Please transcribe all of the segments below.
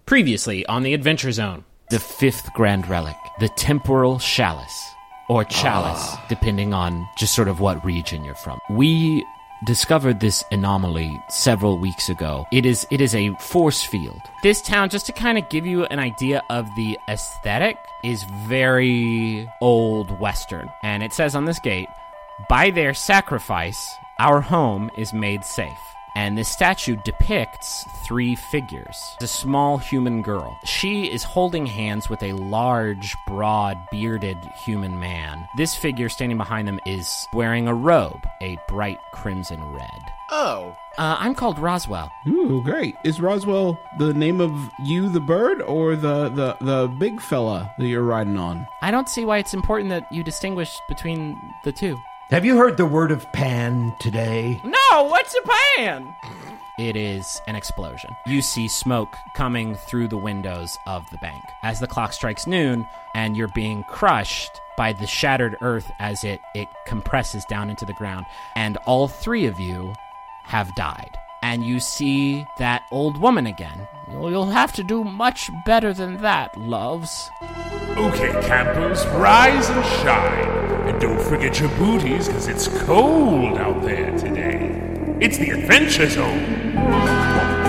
Previously on the Adventure Zone, the fifth grand relic, the temporal chalice, or chalice, depending on just sort of what region you're from. We discovered this anomaly several weeks ago. It is a force field. This town, just to kind of give you an idea of the aesthetic, is very old Western. And it says on this gate, by their sacrifice, our home is made safe. And this statue depicts three figures. A small human girl. She is holding hands with a large, broad, bearded human man. This figure standing behind them is wearing a robe, a bright crimson red. Oh. I'm called Roswell. Ooh, great. Is Roswell the name of you, the bird, or the big fella that you're riding on? I don't see why it's important that you distinguish between the two. Have you heard the word of Pan today? No, what's a pan? It is an explosion. You see smoke coming through the windows of the bank. As the clock strikes noon, and you're being crushed by the shattered earth as it compresses down into the ground, and all three of you have died. And you see that old woman again. You'll have to do much better than that, loves. Okay, campers, rise and shine. And don't forget your booties, because it's cold out there today. It's the Adventure Zone.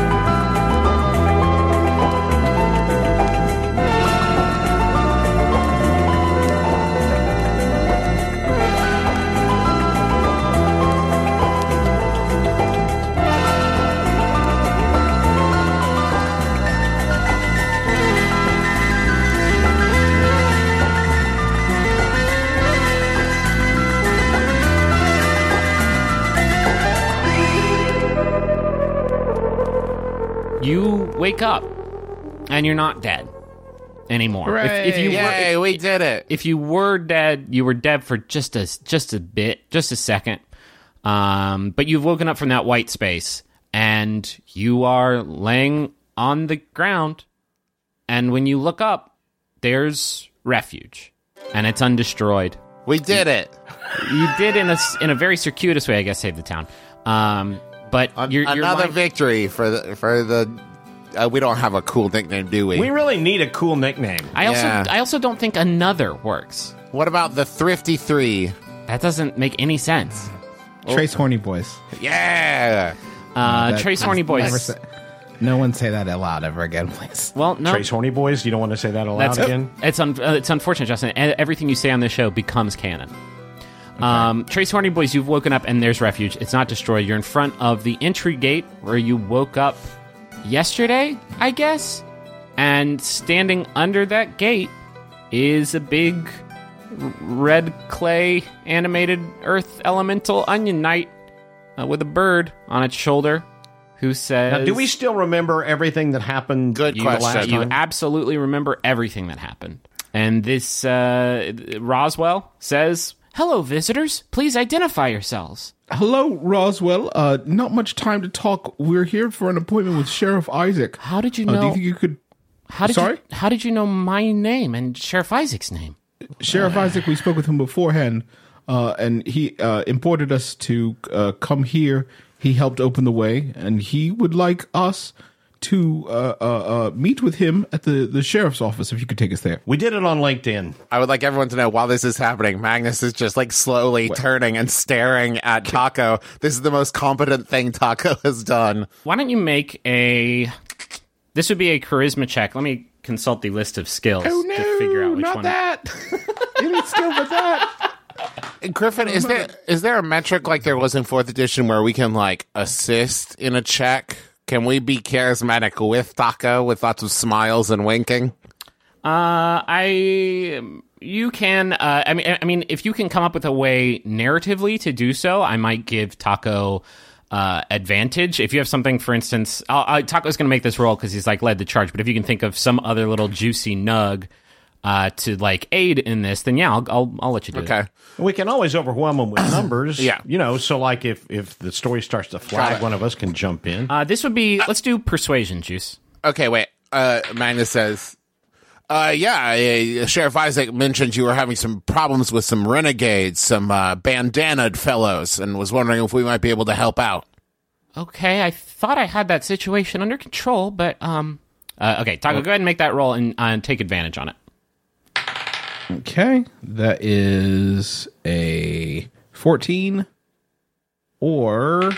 You wake up, and you're not dead anymore. Hooray, we did it. If you were dead, you were dead for just a second. But you've woken up from that white space, and you are laying on the ground. And when you look up, there's refuge, and it's undestroyed. We did it. You did in a very circuitous way, I guess, save the town. But you're another victory for the. We don't have a cool nickname, do we? We really need a cool nickname. I also don't think another works. What about the Thrifty Three? That doesn't make any sense. Trace Horny Boys. Yeah. Trace Horny Boys. No one say that out loud ever again, please. Well, no. Trace Horny Boys. You don't want to say that aloud again. It's unfortunate, Justin. Everything you say on this show becomes canon. Okay. Trace Horny Boys, you've woken up and there's refuge. It's not destroyed. You're in front of the entry gate where you woke up yesterday, I guess. And standing under that gate is a big red clay animated earth elemental onion knight with a bird on its shoulder who says... Now, do we still remember everything that happened? Good question. You absolutely remember everything that happened. And this Roswell says... Hello, visitors. Please identify yourselves. Hello, Roswell. Not much time to talk. We're here for an appointment with Sheriff Isaac. How did you know? Do you think you could... How did you know my name and Sheriff Isaac's name? Sheriff Isaac, we spoke with him beforehand, and he imported us to come here. He helped open the way, and he would like us to meet with him at the sheriff's office, if you could take us there. We did it on LinkedIn. I would like everyone to know while this is happening, Magnus is just like slowly turning and staring at Taco. This is the most competent thing Taco has done. Why don't you make this would be a charisma check. Let me consult the list of skills to figure out which not one. That. You need skill with that. Griffin, is there a metric like there was in 4th edition where we can like assist in a check? Can we be charismatic with Taco with lots of smiles and winking? You can. I mean, if you can come up with a way narratively to do so, I might give Taco advantage. If you have something, for instance, Taco's going to make this roll because he's like led the charge. But if you can think of some other little juicy nug to like aid in this, then yeah, I'll let you do it. Okay. We can always overwhelm them with numbers. Yeah. You know, so like if the story starts to flag, one of us can jump in. This would be, let's do persuasion, Juice. Okay, wait. Magnus says, Sheriff Isaac mentioned you were having some problems with some renegades, some bandanaed fellows, and was wondering if we might be able to help out. Okay, I thought I had that situation under control, but Okay, Taco, go ahead and make that roll and take advantage on it. Okay, that is a 14 or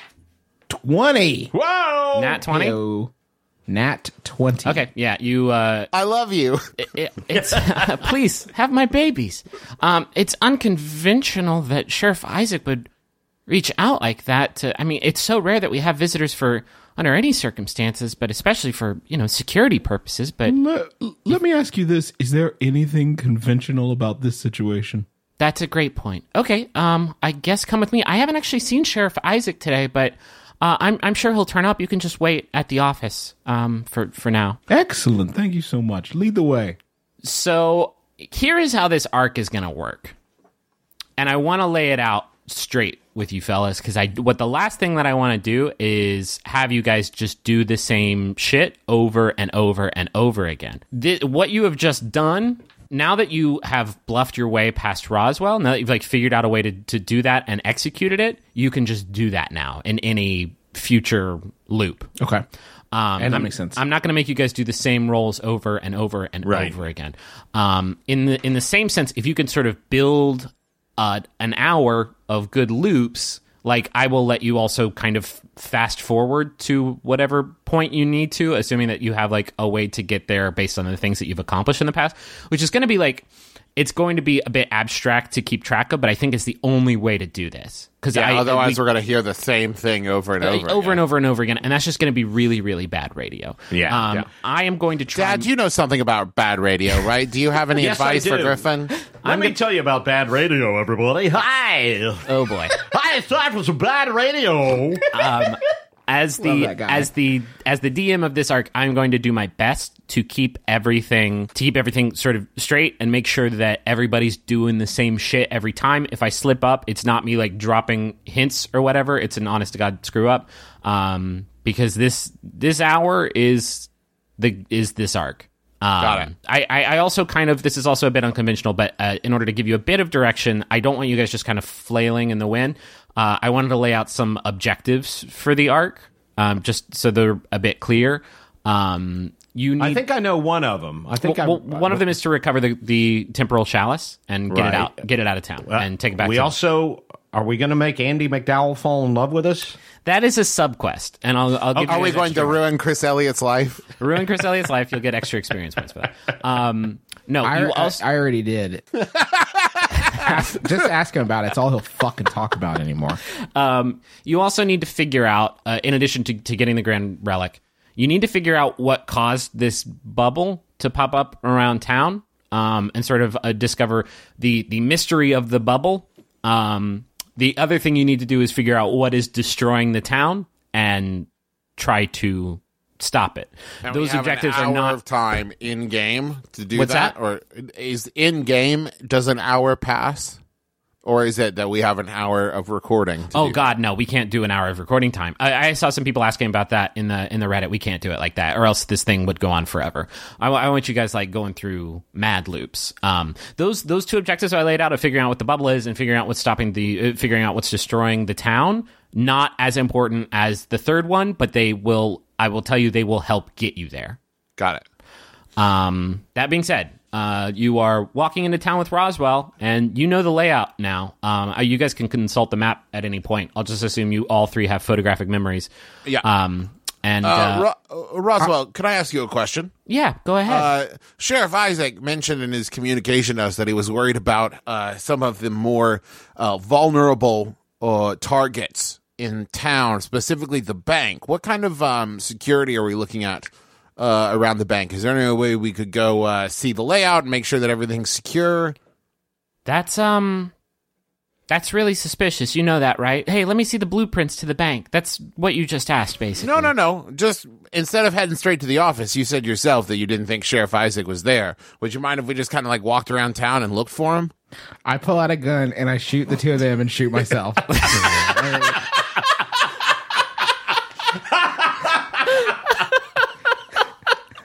20. Whoa! Nat 20? Heyo. Nat 20. Okay, yeah, you... I love you. it's please, have my babies. It's unconventional that Sheriff Isaac would reach out like that. I mean, it's so rare that we have visitors for under any circumstances, but especially for, security purposes. But Let me ask you this. Is there anything conventional about this situation? that's a great point. Okay, I guess come with me. I haven't actually seen Sheriff Isaac today, but I'm sure he'll turn up. You can just wait at the office for now. Excellent. Thank you so much. Lead the way. So here is how this arc is going to work. And I want to lay it out straight with you fellas, because what the last thing that I want to do is have you guys just do the same shit over and over and over again. What you have just done, now that you have bluffed your way past Roswell, now that you've figured out a way to do that and executed it, you can just do that now in any future loop. Okay. And that makes sense. I'm not going to make you guys do the same roles over and over and over again. In the same sense, if you can sort of build an hour of good loops, I will let you also kind of fast forward to whatever point you need to, assuming that you have a way to get there based on the things that you've accomplished in the past, which is going to be it's going to be a bit abstract to keep track of, but I think it's the only way to do this. Otherwise we're going to hear the same thing over and over again. And that's just going to be really, really bad radio. Yeah. I am going to try... Dad, you know something about bad radio, right? Do you have any Yes, advice I for do. Griffin? Let me tell you about bad radio, everybody. Hi! Oh, boy. Hi, it's time for some bad radio. As the DM of this arc, I'm going to do my best to keep everything sort of straight and make sure that everybody's doing the same shit every time. If I slip up, it's not me dropping hints or whatever. It's an honest to God screw up. Because this hour is this arc. Got it. I also this is also a bit unconventional, but in order to give you a bit of direction, I don't want you guys just kind of flailing in the wind. I wanted to lay out some objectives for the arc, just so they're a bit clear. I think I know one of them. One of them is to recover the temporal chalice and get it out of town and take it back. Are we going to make Andy McDowell fall in love with us? That is a subquest, and I'll give you. Are we going to ruin Chris Elliott's life? Ruin Chris Elliott's life. You'll get extra experience points for that. No, I already did. Just ask him about it. It's all he'll fucking talk about anymore. You also need to figure out, in addition to getting the Grand Relic, you need to figure out what caused this bubble to pop up around town, and sort of discover the mystery of the bubble. The other thing you need to do is figure out what is destroying the town and try to stop it. And those objectives are not of time in game to do What's that? Or is in game? Does an hour pass, or is it that we have an hour of recording? Oh God, no! We can't do an hour of recording time. I saw some people asking about that in the Reddit. We can't do it like that, or else this thing would go on forever. I want you guys going through mad loops. Those two objectives I laid out of figuring out what the bubble is and figuring out what's figuring out what's destroying the town. Not as important as the third one, but they will. I will tell you, they will help get you there. Got it. That being said, you are walking into town with Roswell, and you know the layout now. You guys can consult the map at any point. I'll just assume you all three have photographic memories. Yeah. Roswell, can I ask you a question? Yeah, go ahead. Sheriff Isaac mentioned in his communication to us that he was worried about some of the more vulnerable targets in town, specifically the bank. What kind of security are we looking at around the bank? Is there any way we could go see the layout and make sure that everything's secure? That's really suspicious. You know that, right? Hey, let me see the blueprints to the bank. That's what you just asked, basically. No. Just instead of heading straight to the office, you said yourself that you didn't think Sheriff Isaac was there. Would you mind if we just kind of walked around town and looked for him? I pull out a gun and I shoot the two of them and shoot myself.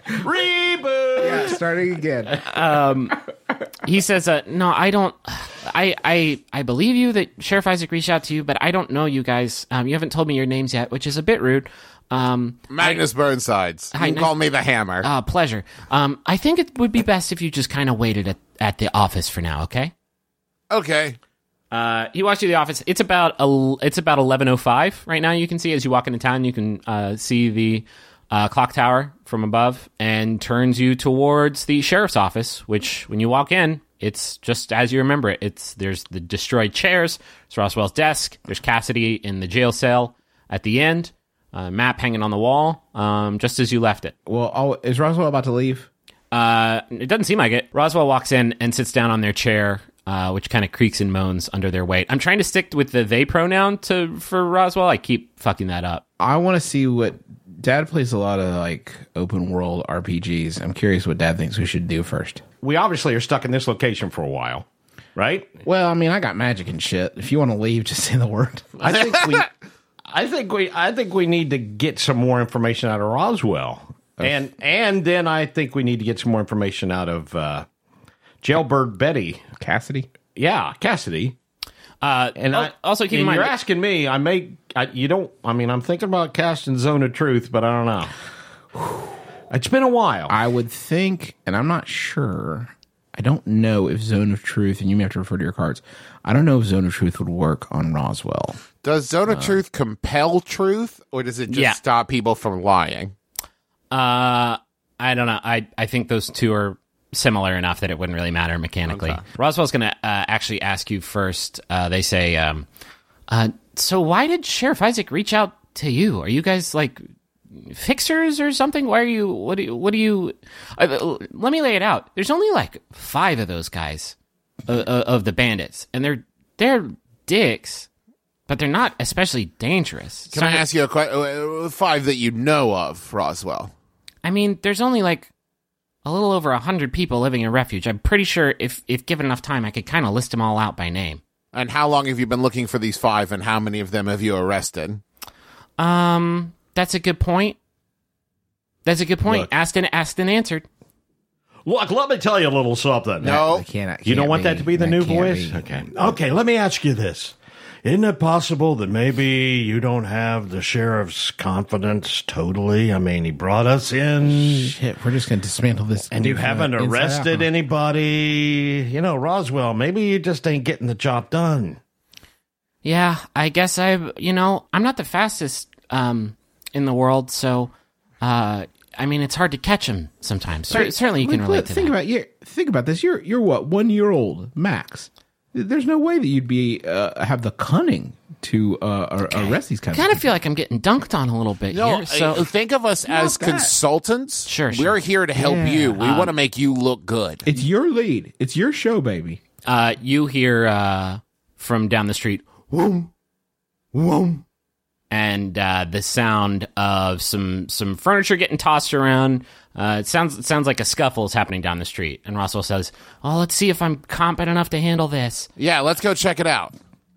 Reboot! Yeah, starting again. He says, no, I don't I believe you that Sheriff Isaac reached out to you, but I don't know you guys. You haven't told me your names yet, which is a bit rude. Magnus Burnsides. You can nice. call me the Hammer. Pleasure. I think it would be best if you just kind of waited at the office for now, okay? Okay. He walks you to the office. It's about 11:05 right now. You can see as you walk into town. You can see the clock tower from above, and turns you towards the sheriff's office. Which, when you walk in, it's just as you remember it. There's the destroyed chairs. There's Roswell's desk. There's Cassidy in the jail cell at the end. Map hanging on the wall, just as you left it. Well, is Roswell about to leave? It doesn't seem like it. Roswell walks in and sits down on their chair, which kind of creaks and moans under their weight. I'm trying to stick with the they pronoun for Roswell. I keep fucking that up. I want to see what Dad plays a lot of like open world RPGs. I'm curious what Dad thinks we should do first. We obviously are stuck in this location for a while, right? Well, I mean, I got magic and shit. If you want to leave, just say the word. I think we need to get some more information out of Roswell, and then I think we need to get some more information out of Jailbird Betty. Cassidy. Yeah, Cassidy. And also keep in mind, you're asking me. I'm thinking about casting Zone of Truth, but I don't know. It's been a while. I would think, and I'm not sure. I don't know if Zone of Truth, and you may have to refer to your cards. I don't know if Zone of Truth would work on Roswell. Does Zone of Truth compel truth, or does it just stop people from lying? I don't know. I think those two are similar enough that it wouldn't really matter mechanically. Okay. Roswell's going to actually ask you first. They say, so why did Sheriff Isaac reach out to you? Are you guys like fixers or something? Why are you? What do you? Let me lay it out. There's only like 5 of those guys of the bandits, and they're dicks, but they're not especially dangerous. Can I ask you a question? 5 that you know of, Roswell. I mean, there's only like a little over 100 people living in refuge. I'm pretty sure if given enough time, I could kind of list them all out by name. And how long have you been looking for these 5, and how many of them have you arrested? That's a good point. Look, asked and answered. Look, let me tell you a little something. No. Can't you don't want that to be the new voice? Be. Okay, let me ask you this. Isn't it possible that maybe you don't have the sheriff's confidence totally? I mean, he brought us in. Shit, we're just going to dismantle this. And you haven't arrested anybody. You know, Roswell, maybe you just ain't getting the job done. Yeah, I guess I'm not the fastest in the world, so I mean, it's hard to catch him sometimes. Certainly you can relate to that. Think about this. You're what, 1 year old max. There's no way that you'd be have the cunning to arrest these kinds of people. I kind of feel like I'm getting dunked on a little bit here. So think of us as consultants. Sure. We're here to help you. We want to make you look good. It's your lead. It's your show, baby. You hear from down the street, whoom, whoom, and the sound of some furniture getting tossed around. It sounds like a scuffle is happening down the street. And Roswell says, "Oh, let's see if I'm competent enough to handle this." Yeah, let's go check it out.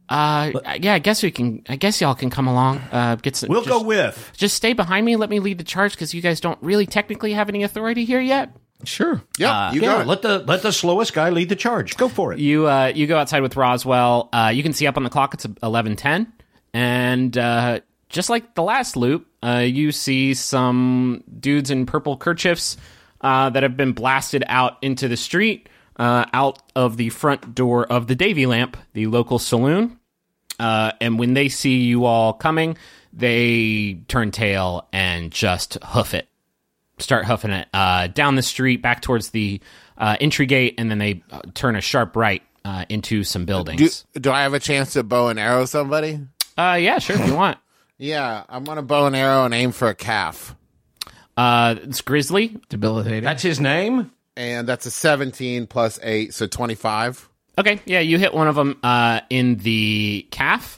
I guess we can. I guess y'all can come along. We'll go with. Just stay behind me. Let me lead the charge because you guys don't really technically have any authority here yet. Sure. Yeah, you go. Let the slowest guy lead the charge. Go for it. You go outside with Roswell. You can see up on the clock it's 11:10, and just like the last loop, you see some dudes in purple kerchiefs that have been blasted out into the street, out of the front door of the Davy Lamp, the local saloon. And when they see you all coming, they turn tail and just start hoofing it down the street back towards the entry gate, and then they turn a sharp right into some buildings. Do I have a chance to bow and arrow somebody? Yeah, sure, if you want. Yeah, I'm going to bow and arrow and aim for a calf. It's Grizzly. Debilitating. That's his name? And that's a 17 plus 8, so 25. Okay, yeah, you hit one of them in the calf,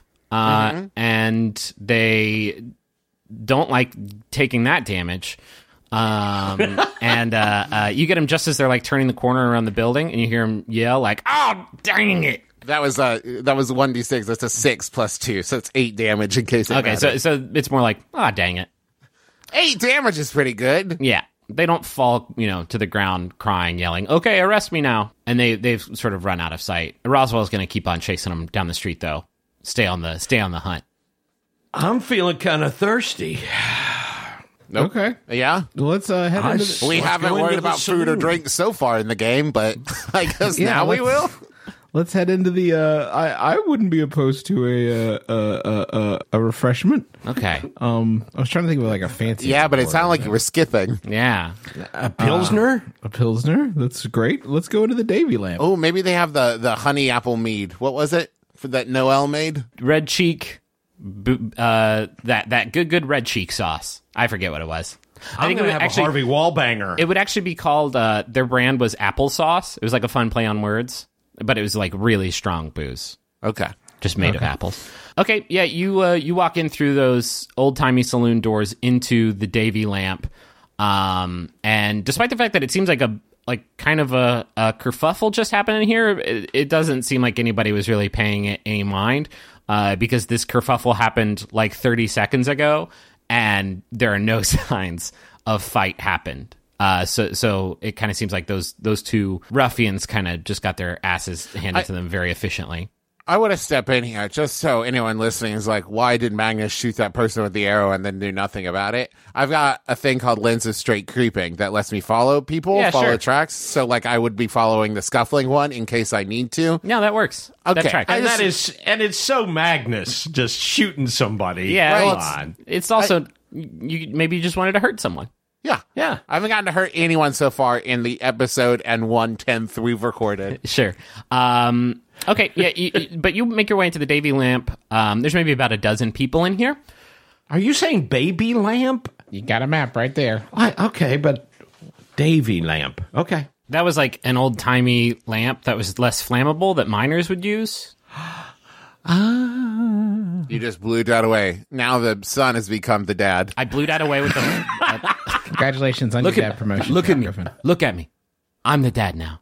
and they don't like taking that damage. And you get them just as they're like turning the corner around the building, and you hear them yell like, "Oh, dang it!" That was 1d6. That's a 6 plus 2, so it's 8 damage in case it matters. So it's more like, "Ah, dang it." 8 damage is pretty good. Yeah. they don't fall, to the ground crying, yelling, "Okay, arrest me now!" And they've sort of run out of sight. Roswell's going to keep on chasing them down the street, though. Stay on the hunt. I'm feeling kind of thirsty. Nope. Okay. Yeah. Let's head into the... We haven't go worried into the about food or saloon. drink so far in the game, but I guess now we will. Let's head into the. I wouldn't be opposed to a refreshment. Okay. I was trying to think of like a fancy. Yeah, but it word. sounded like you were skipping. Yeah. A Pilsner? A Pilsner. That's great. Let's go into the Davy lamp. Oh, maybe they have the honey apple mead. What was it for that Noel made? Red cheek, that good red cheek sauce. I forget what it was. I think it we would have a Harvey Wallbanger. It would actually be called, their brand was applesauce. It was like a fun play on words, but it was like really strong booze, Okay. just made of apples. Okay, yeah, you walk in through those old-timey saloon doors into the Davy lamp, and despite the fact that it seems like a kerfuffle just happened in here, it doesn't seem like anybody was really paying it any mind, because this kerfuffle happened like 30 seconds ago, and there are no signs of fight happened. So it kind of seems like those two ruffians kind of just got their asses handed to them very efficiently. I want to step in here just so anyone listening is like, why did Magnus shoot that person with the arrow and then do nothing about it? I've got a thing called Lens of Straight Creeping that lets me follow people, Yeah, follow sure. tracks. So like I would be following the scuffling one in case I need to. Yeah, that works. That Okay. tracks. And it's so Magnus just shooting somebody. Yeah, Come it's- on. It's also maybe you just wanted to hurt someone. Yeah. Yeah. I haven't gotten to hurt anyone so far in the episode and 1/10 we've recorded. Sure. Okay. Yeah. But you make your way into the Davy lamp. There's maybe about a dozen people in here. Are you saying baby lamp? You got a map right there. Okay, but Davy lamp. Okay. That was like an old timey lamp that was less flammable that miners would use. You just blew that away. Now the son has become the dad. I blew that away with the. Congratulations on your dad promotion. Look at me. Griffin. Look at me. I'm the dad now.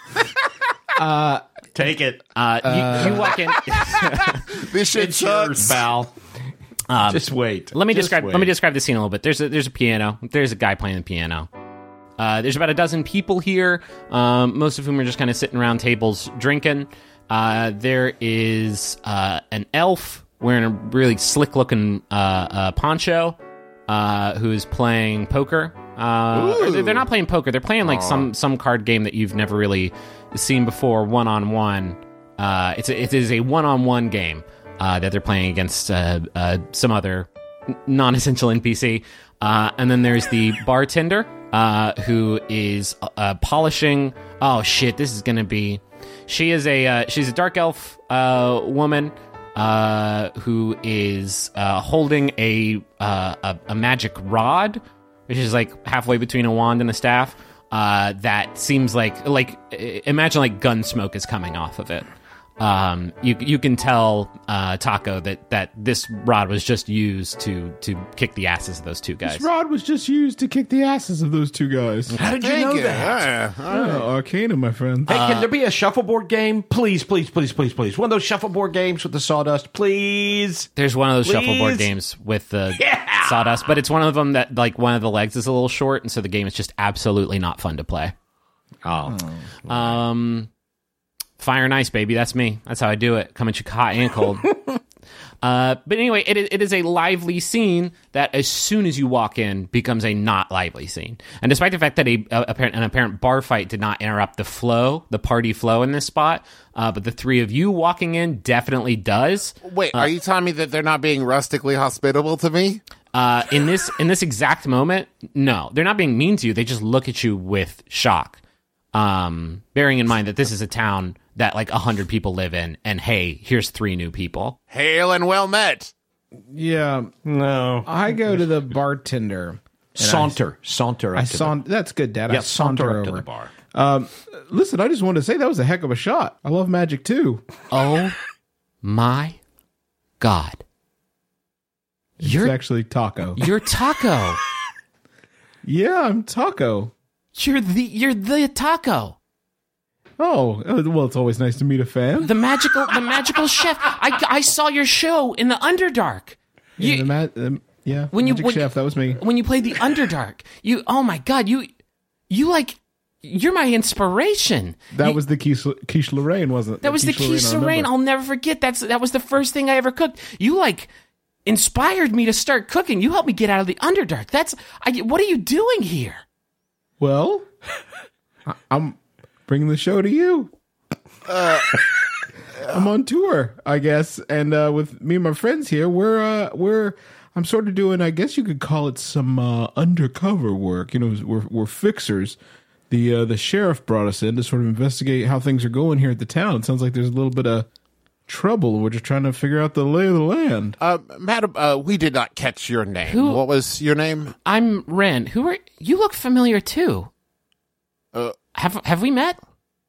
Take it. You walk in. This shit It's yours, sucks. pal. Just wait. Let me Just describe. wait. Let me describe the scene a little bit. There's a piano. There's a guy playing the piano. There's about a dozen people here, most of whom are just kind of sitting around tables drinking. There is an elf wearing a really slick-looking poncho who is playing poker. They're not playing poker. They're playing like some card game that you've never really seen before, one-on-one. It is a one-on-one game that they're playing against some other non-essential NPC. And then there's the bartender who is polishing. Oh shit! This is gonna be. She's a dark elf woman who is holding a magic rod, which is like halfway between a wand and a staff. That seems like imagine like gun smoke is coming off of it. You can tell Taco that this rod was just used to kick the asses of those two guys. This rod was just used to kick the asses of those two guys. How did you know that? Yeah. Arcana, my friend. Hey, can there be a shuffleboard game? Please, please, please, please, please. One of those shuffleboard games with the sawdust, please. There's one of those shuffleboard Please? games with the sawdust, but it's one of them that like one of the legs is a little short, and so the game is just absolutely not fun to play. Oh. Fire and ice, baby. That's me. That's how I do it. Come at you hot and cold. But anyway, it is a lively scene that as soon as you walk in becomes a not lively scene. And despite the fact that an apparent bar fight did not interrupt the party flow in this spot, but the three of you walking in definitely does. Wait, are you telling me that they're not being rustically hospitable to me? In this exact moment, no. They're not being mean to you. They just look at you with shock. Bearing in mind that this is a town that like 100 people live in, and hey, here's 3 new people. Hail and well met. Yeah, No. I go to the bartender. Saunter up to That's good, Dad. the, yeah, I saunter up to over. the bar. Listen, I just wanted to say that was a heck of a shot. I love magic too. Oh my God. It's actually Taco. You're Taco. Yeah, I'm Taco. You're the Taco. Oh, well, it's always nice to meet a fan. The magical chef. I saw your show in the Underdark. Yeah, Yeah, When you- Magic when- Chef, that was me. When you played the Underdark, oh my God, you're my inspiration. That was the quiche Lorraine, wasn't it? That was the quiche Lorraine. I'll never forget. That was the first thing I ever cooked. You inspired me to start cooking. You helped me get out of the Underdark. What are you doing here? Well, I'm bringing the show to you. I'm on tour, I guess, and with me and my friends here, I'm sort of doing, I guess you could call it some undercover work. You know, we're fixers. The sheriff brought us in to sort of investigate how things are going here at the town. It sounds like there's a little bit of trouble. We're just trying to figure out the lay of the land. Madam, we did not catch your name. Who- What was your name? I'm Ren. You look familiar too. Have we met?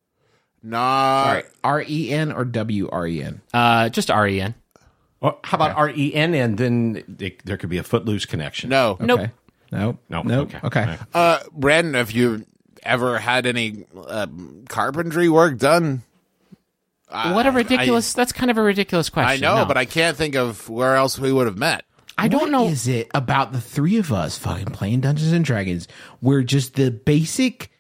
Nah. Sorry, R-E-N or W-R-E-N? Just Ren. Well, how about RENN? Then there could be a Footloose connection. No. Nope. Okay. No. Okay. Okay. Ren, have you ever had any carpentry work done? What a ridiculous. That's kind of a ridiculous I question. know, No. but I can't think of where else we would have met. I don't know. What is it about the three of us fucking playing Dungeons and Dragons where just the basic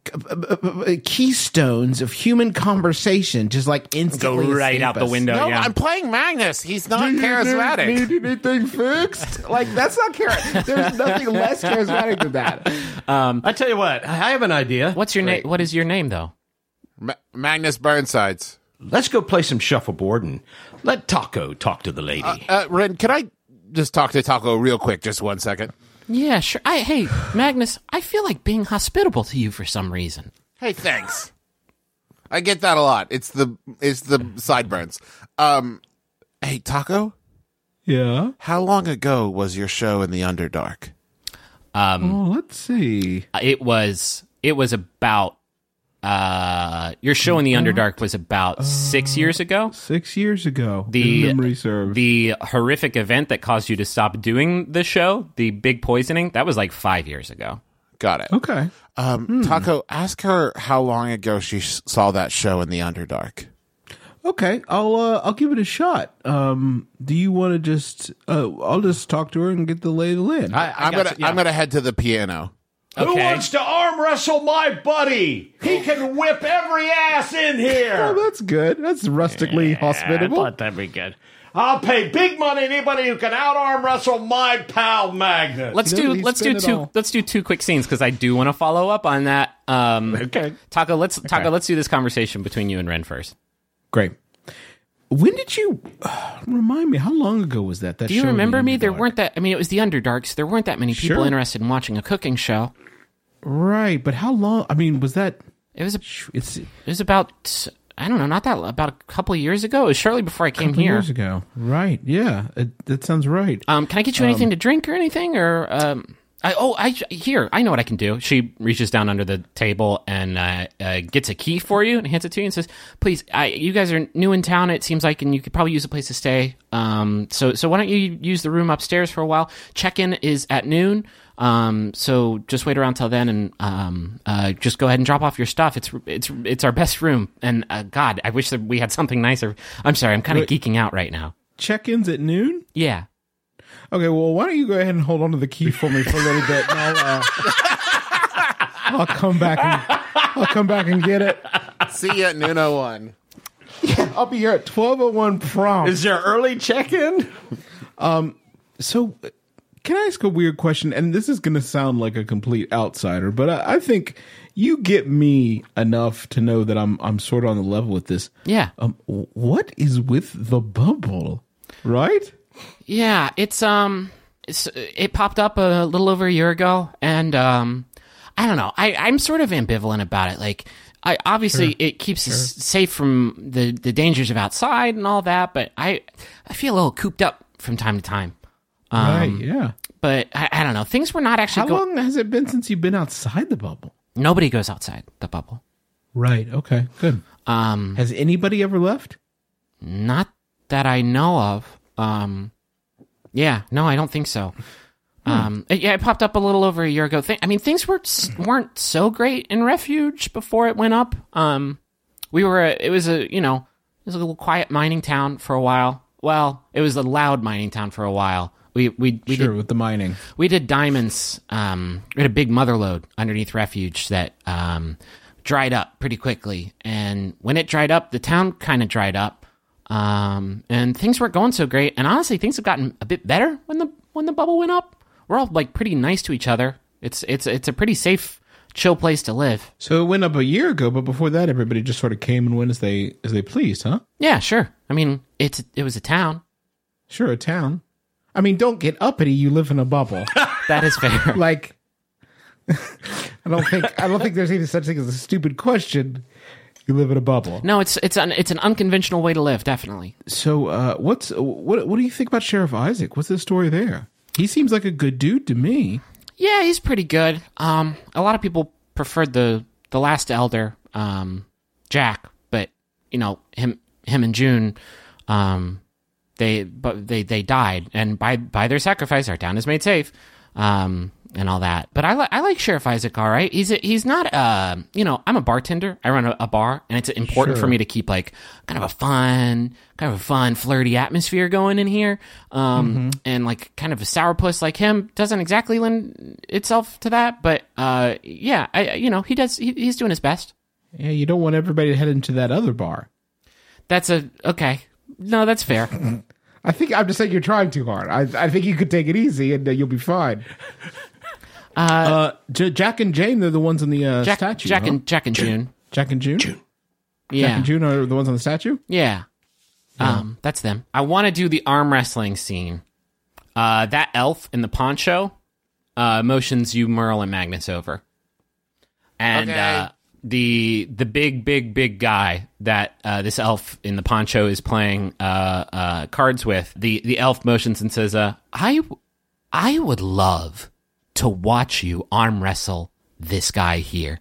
keystones of human conversation just like instantly escape us? No, I'm playing Magnus. He's not charismatic. Need anything fixed? Like that's not there's nothing less charismatic than that. I tell you what, I have an idea. What's your name? What is your name though? Magnus Burnsides. Let's go play some shuffleboard and let Taco talk to the lady. Ren, can I just talk to Taco real quick? Just 1 second. Yeah, sure. Hey, Magnus, I feel like being hospitable to you for some reason. Hey, thanks. I get that a lot. It's the sideburns. Hey, Taco, Yeah. how long ago was your show in the Underdark? Oh, let's see. It was about your show in the Underdark was about 6 years ago. 6 years ago. The- if memory serves. The horrific event that caused you to stop doing the show, the big poisoning, that was like 5 years ago. Got it. Okay. Taco, ask her how long ago she saw that show in the Underdark. Okay, I'll give it a shot. Do you want to just? I'll just talk to her and get the lay of the land. I'm gonna head to the piano. Who wants to arm wrestle my buddy? He can whip every ass in Oh, here. that's good. That's rustically hospitable. that'd be good. I'll pay big money to anybody who can out arm wrestle my pal Magnus. Let's do two quick scenes because I do want to follow up on that. Okay. Taco, let's do this conversation between you and Ren first. Great. When did you remind me? How long ago was that? Do you remember me? There weren't that. I mean, it was the Underdarks. There weren't that many people Sure. interested in watching a cooking show. Right, but how long? I mean, was that? It was about I don't know, not that about a couple of years ago. It was shortly before I came here. Years ago, right? Yeah, that sounds right. Can I get you anything to drink or anything? Or I know what I can do. She reaches down under the table and gets a key for you and hands it to you and says, "Please, you guys are new in town. It seems like, and you could probably use a place to stay. So why don't you use the room upstairs for a while? Check-in is at noon. So just wait around till then and just go ahead and drop off your stuff. It's our best room. And God, I wish that we had something nicer. I'm sorry, I'm kind of geeking out right now. Check-ins at noon. Yeah." Okay, well, why don't you go ahead and hold on to the key for me for a little bit, and I'll come back and get it. See you at noon 01. I'll be here at 12:01 prompt. Is there early check-in? So, can I ask a weird question? And this is going to sound like a complete outsider, but I think you get me enough to know that I'm sort of on the level with this. Yeah. What is with the bubble? Right? Yeah, it popped up a little over a year ago, and I don't know. I'm sort of ambivalent about it. Like, it keeps us safe from the dangers of outside and all that, but I feel a little cooped up from time to time. Right, yeah. But I don't know. Things were not actually. How long has it been since you've been outside the bubble? Nobody goes outside the bubble. Right. Okay. Good. Has anybody ever left? Not that I know of. Yeah, no, I don't think so. It popped up a little over a year ago. Things weren't so great in Refuge before it went up. It was a little quiet mining town for a while. Well, it was a loud mining town for a while We did, with the mining. we did diamonds. We had a big mother lode underneath refuge that dried up pretty quickly, and when it dried up, the town kind of dried up, and things weren't going so great. And honestly, things have gotten a bit better when the bubble went up. We're all like pretty nice to each other. It's a pretty safe, chill place to live. So it went up a year ago, but before that, everybody just sort of came and went as they pleased, huh? Yeah, sure. I mean, it was a town. Sure, a town. I mean, don't get uppity. You live in a bubble. That is fair. Like, I don't think there's even such thing as a stupid question. You live in a bubble. No, it's an unconventional way to live, definitely. So, what do you think about Sheriff Isaac? What's the story there? He seems like a good dude to me. Yeah, he's pretty good. A lot of people preferred the last elder, Jack, but you know him and June, they died, and by their sacrifice, our town is made safe, and all that. But I like Sheriff Isaac. All right, he's not I'm a bartender. I run a bar, and it's important for me to keep like kind of a fun, flirty atmosphere going in here. And like kind of a sourpuss like him doesn't exactly lend itself to that. But he's doing his best. Yeah, you don't want everybody to head into that other bar. Okay. No, that's fair. I'm just saying you're trying too hard. I think you could take it easy and you'll be fine. Jack and Jane, they're the ones on the statue. Jack and June. Jack and June? Yeah. Jack and June are the ones on the statue? Yeah. That's them. I want to do the arm wrestling scene. That elf in the poncho motions you, Merle, and Magnus over. And Okay. The big guy that this elf in the poncho is playing cards with, the elf motions and says, I would love to watch you arm wrestle this guy here.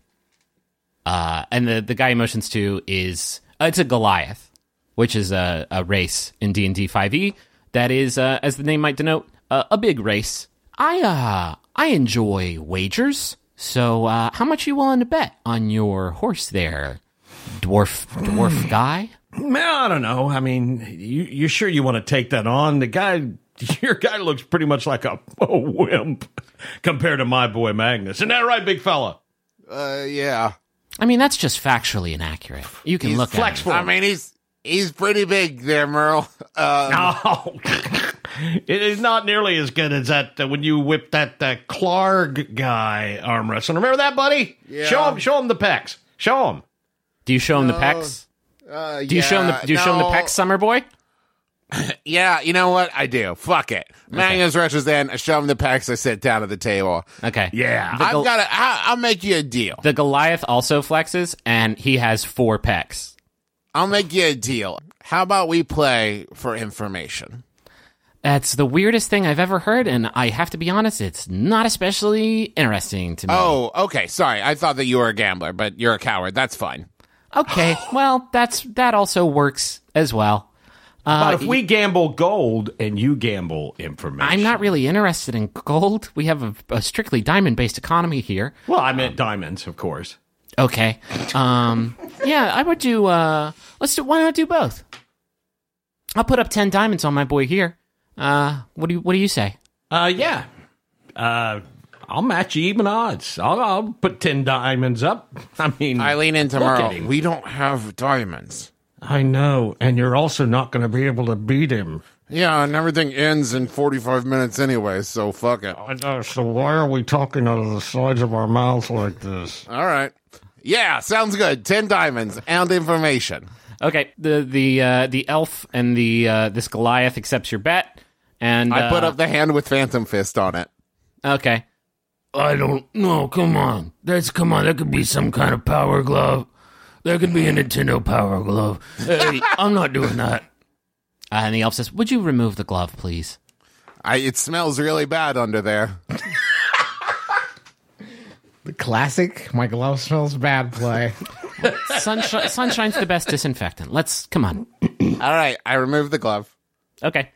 And the guy he motions to is it's a Goliath, which is a race in D&D 5e that is, as the name might denote, a big race. I enjoy wagers, so how much are you willing to bet on your horse there, dwarf guy? Man, I don't know. I mean, you sure you want to take that on? Your guy looks pretty much like a wimp compared to my boy Magnus. Isn't that right, big fella? Yeah. I mean, that's just factually inaccurate. You can look at it. I mean, he's pretty big there, Merle. No, it is not nearly as good as that when you whipped that Clark guy arm wrestling. Remember that, buddy? Yeah. Show him the pecs. Show him. Do you show him the pecs? Do you show him the pecs, Summer Boy? Yeah, you know what? I do. Fuck it. Magnus rushes in, I show him the pecs, I sit down at the table. Okay. Yeah. I'll make you a deal. The Goliath also flexes, and he has 4 pecs. I'll make you a deal. How about we play for information? That's the weirdest thing I've ever heard, and I have to be honest, it's not especially interesting to me. Oh, okay. Sorry. I thought that you were a gambler, but you're a coward. That's fine. Okay, well, that also works as well. But if we gamble gold and you gamble information. I'm not really interested in gold. We have a strictly diamond-based economy here. Well, I meant diamonds, of course. Okay. Yeah, I would do, why not do both? I'll put up 10 diamonds on my boy here. What do you say? Yeah. I'll match you even odds. I'll put 10 diamonds up. I mean, I lean into look at Merle. him. We don't have diamonds. I know, and you're also not going to be able to beat him. Yeah, and everything ends in 45 minutes anyway, so fuck it. I know, so why are we talking out of the sides of our mouths like this? All right. Yeah, sounds good. 10 diamonds and information. Okay, the elf and this Goliath accepts your bet, and I put up the hand with Phantom Fist on it. Okay. I don't know. Come on. That could be some kind of power glove. There could be a Nintendo Power Glove. Hey, I'm not doing that. And the elf says, would you remove the glove, please? It smells really bad under there. The classic My glove smells bad play. Sunshine's the best disinfectant. Come on. All right, I removed the glove. Okay.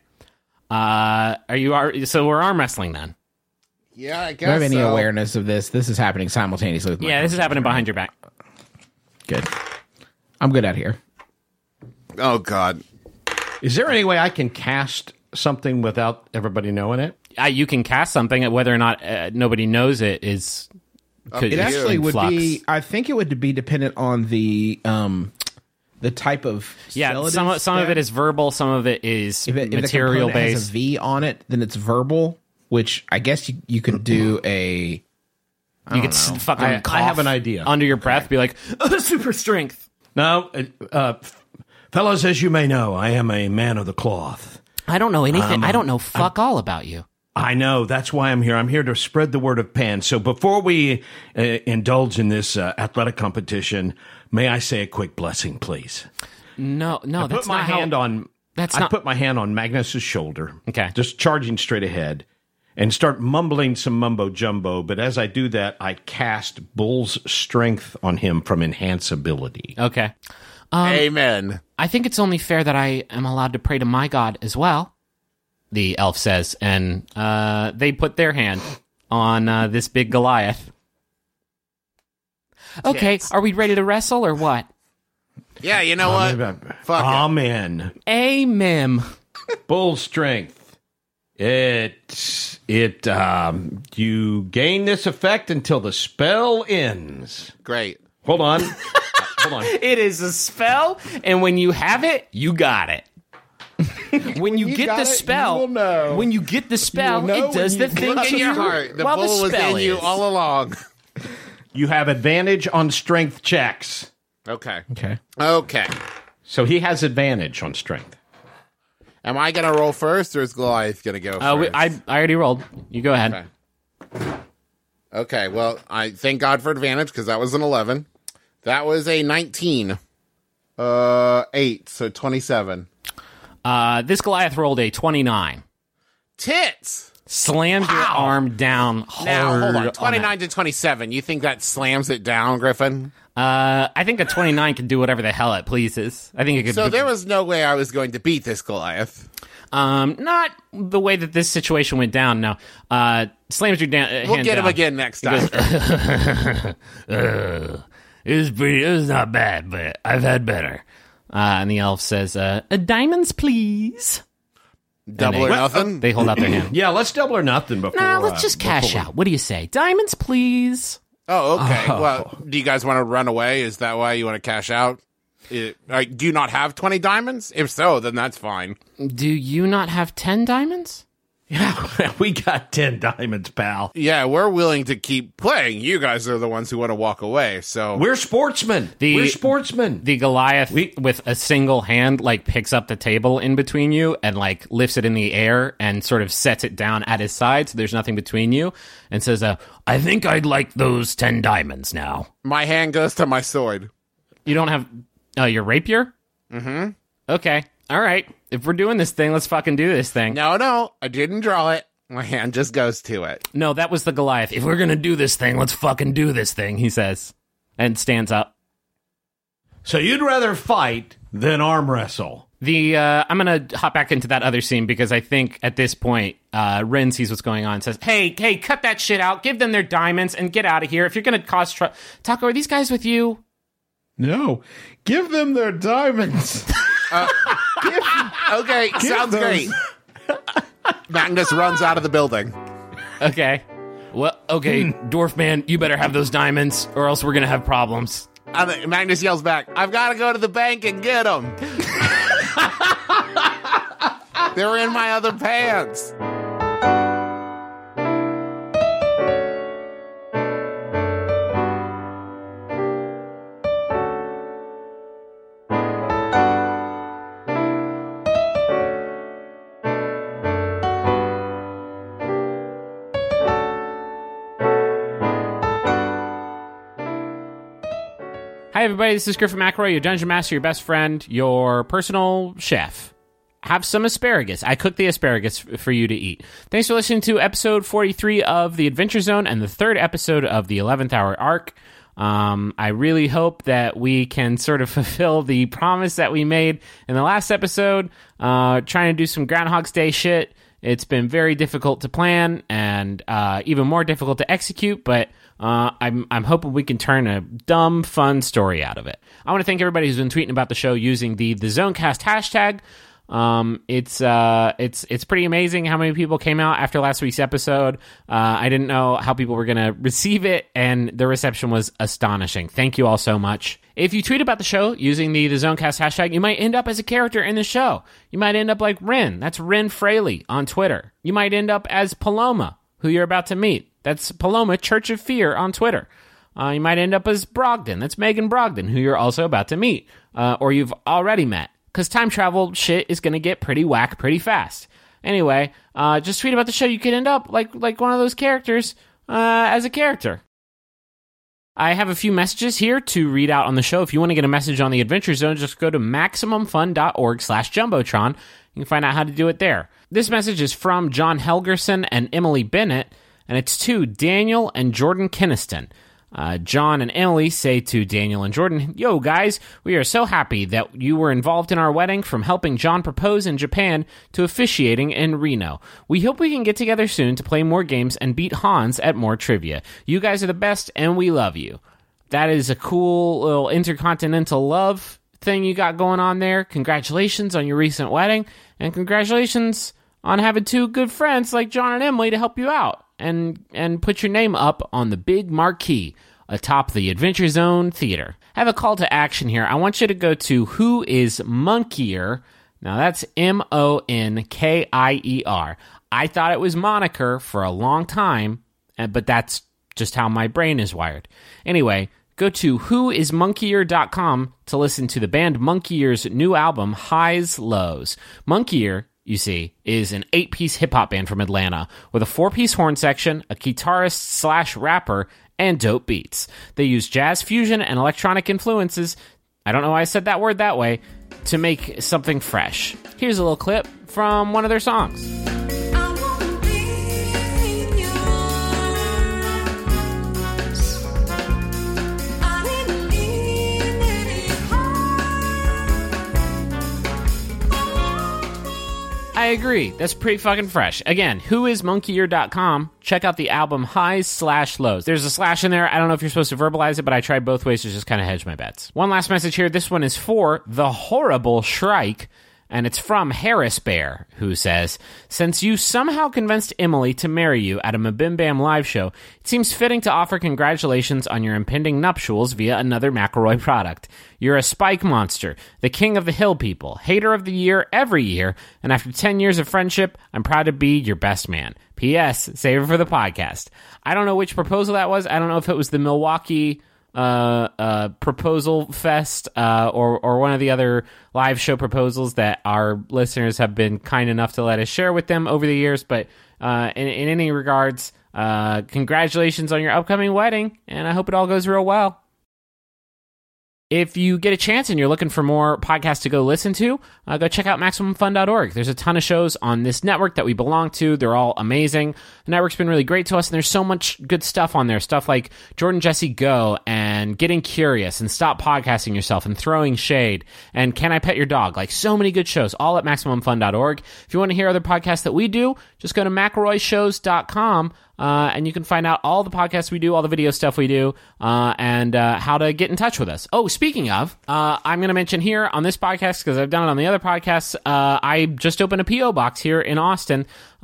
So we're arm wrestling then? Yeah, I guess Do you have any so. awareness of this? This is happening simultaneously with my Yeah, this is happening behind your back. Good. I'm good out here. Oh, God. Is there any way I can cast something without everybody knowing it? You can cast something, whether or not nobody knows it is. It actually in would flux. be. I think it would be dependent on the type of spell it is. Some of it is verbal, some of it is If the material component has based. a V on it, then it's verbal. Which I guess you could do a. You could fucking cough I have an idea. under your breath, be like, super strength. No, fellas, as you may know, I am a man of the cloth. I don't know anything. I don't know fuck all about you. I know. That's why I'm here. I'm here to spread the word of Pan. So before we indulge in this athletic competition, may I say a quick blessing, please? No, I that's put my not hand how, on. That's I not- put my hand on Magnus's shoulder. Okay. Just charging straight ahead, and start mumbling some mumbo jumbo. But as I do that, I cast Bull's strength on him from enhance ability. Okay. Amen. I think it's only fair that I am allowed to pray to my god as well, the elf says, and they put their hand on this big Goliath. Okay, Tits. are we ready to wrestle or what? Yeah, you know what? Fuck it. Amen. Amen. Bull's strength. You gain this effect until the spell ends. Great. Hold on. Hold on. It is a spell, and when you have it, you got it. When you get got the it, spell, you will know. when you get the spell, You will know it does when the you thing Look to in your you heart. The while bull the was spell in you is. all along. You have advantage on strength checks. Okay. Okay. Okay. So he has advantage on strength. Am I going to roll first, or is Goliath going to go first? I already rolled. You go ahead. Okay, well, I thank God for advantage, because that was an 11. That was a 19. 8, so 27. This Goliath rolled a 29. Tits! Slammed your arm down hard. Now, hold on. that. 29 to 27. You think that slams it down, Griffin? I think a 29 can do whatever the hell it pleases. I think it could. So there was no way I was going to beat this Goliath. Not the way that this situation went down. No, slams your hand We'll get him down. again next time. It was not bad, but I've had better. And the elf says, "Diamonds, please." Double or nothing? They hold out their hand. Yeah, let's double or nothing before. Nah, let's just cash out. What do you say? Diamonds, please. Oh, okay. Well, do you guys want to run away? Is that why you want to cash out? Do you not have 20 diamonds? If so, then that's fine. Do you not have 10 diamonds? Yeah, we got 10 diamonds, pal. Yeah, we're willing to keep playing. You guys are the ones who want to walk away. So We're sportsmen. We're sportsmen. The Goliath, with a single hand, like picks up the table in between you and like lifts it in the air and sort of sets it down at his side, so there's nothing between you, and says, "I think I'd like those 10 diamonds now." my hand goes to my sword. You don't have your rapier? Mm-hmm. Okay, all right. If we're doing this thing, let's fucking do this thing. No, I didn't draw it. My hand just goes to it. No, that was the Goliath. If we're gonna do this thing, let's fucking do this thing. He says, and stands up. So you'd rather fight than arm wrestle. I'm gonna hop back into that other scene because I think at this point, Ren sees what's going on and says, Hey, cut that shit out. Give them their diamonds and get out of here. If you're gonna cause trouble. Taco, are these guys with you? No, give them their diamonds. Okay, sounds those. great. Magnus runs out of the building. Okay. Well, okay, Dwarf Man, you better have those diamonds or else we're gonna have problems. And Magnus yells back, I've got to go to the bank and get them. They're in my other pants. Hi, everybody. This is Griffin McElroy, your dungeon master, your best friend, your personal chef. Have some asparagus. I cooked the asparagus for you to eat. Thanks for listening to episode 43 of The Adventure Zone and the third episode of the 11th Hour Arc. I really hope that we can sort of fulfill the promise that we made in the last episode, trying to do some Groundhog's Day shit. It's been very difficult to plan and even more difficult to execute, but I'm hoping we can turn a dumb, fun story out of it. I want to thank everybody who's been tweeting about the show using the Zonecast hashtag. It's pretty amazing how many people came out after last week's episode. I didn't know how people were going to receive it, and the reception was astonishing. Thank you all so much. If you tweet about the show using the ZoneCast hashtag, you might end up as a character in the show. You might end up like Ren. That's Ren Fraley on Twitter. You might end up as Paloma, who you're about to meet. That's Paloma Church of Fear on Twitter. You might end up as Brogdon. That's Megan Brogdon, who you're also about to meet, or you've already met. Because time travel shit is going to get pretty whack pretty fast. Anyway, just tweet about the show. You could end up like one of those characters as a character. I have a few messages here to read out on the show. If you want to get a message on the Adventure Zone, just go to MaximumFun.org/Jumbotron. You can find out how to do it there. This message is from John Helgerson and Emily Bennett, and it's to Daniel and Jordan Kinniston. John and Emily say to Daniel and Jordan, "Yo, guys, we are so happy that you were involved in our wedding, from helping John propose in Japan to officiating in Reno. We hope we can get together soon to play more games and beat Hans at more trivia. You guys are the best, and we love you." That is a cool little intercontinental love thing you got going on there. Congratulations on your recent wedding, and congratulations on having two good friends like John and Emily to help you out and put your name up on the big marquee atop the Adventure Zone Theater. I have a call to action here. I want you to go to Who is Monkier. Now that's Monkier. I thought it was moniker for a long time, but that's just how my brain is wired. Anyway, go to whoismonkier.com to listen to the band Monkeyer's new album, Highs Lows. Monkier, you see, is an 8-piece hip-hop band from Atlanta with a 4-piece horn section, a guitarist/rapper, and dope beats. They use jazz fusion and electronic influences, I don't know why I said that word that way, to make something fresh. Here's a little clip from one of their songs. I agree. That's pretty fucking fresh. Again, whoismonkier.com. Check out the album Highs/Lows. There's a slash in there. I don't know if you're supposed to verbalize it, but I tried both ways to just kind of hedge my bets. One last message here. This one is for The Horrible Shrike, and it's from Harris Bear, who says, "Since you somehow convinced Emily to marry you at a Mabim Bam live show, it seems fitting to offer congratulations on your impending nuptials via another McElroy product. You're a spike monster, the king of the hill people, hater of the year every year, and after 10 years of friendship, I'm proud to be your best man. P.S. Save it for the podcast." I don't know which proposal that was. I don't know if it was the Milwaukee proposal fest or one of the other live show proposals that our listeners have been kind enough to let us share with them over the years, but in any regards, congratulations on your upcoming wedding, and I hope it all goes real well. If you get a chance and you're looking for more podcasts to go listen to, go check out MaximumFun.org. There's a ton of shows on this network that we belong to. They're all amazing. The network's been really great to us, and there's so much good stuff on there. Stuff like Jordan Jesse Go and Getting Curious and Stop Podcasting Yourself and Throwing Shade and Can I Pet Your Dog? Like, so many good shows, all at MaximumFun.org. If you want to hear other podcasts that we do, just go to McElroyShows.com. And you can find out all the podcasts we do, all the video stuff we do, and how to get in touch with us. Oh, speaking of, I'm going to mention here on this podcast, because I've done it on the other podcasts, I just opened a P.O. box here in Austin.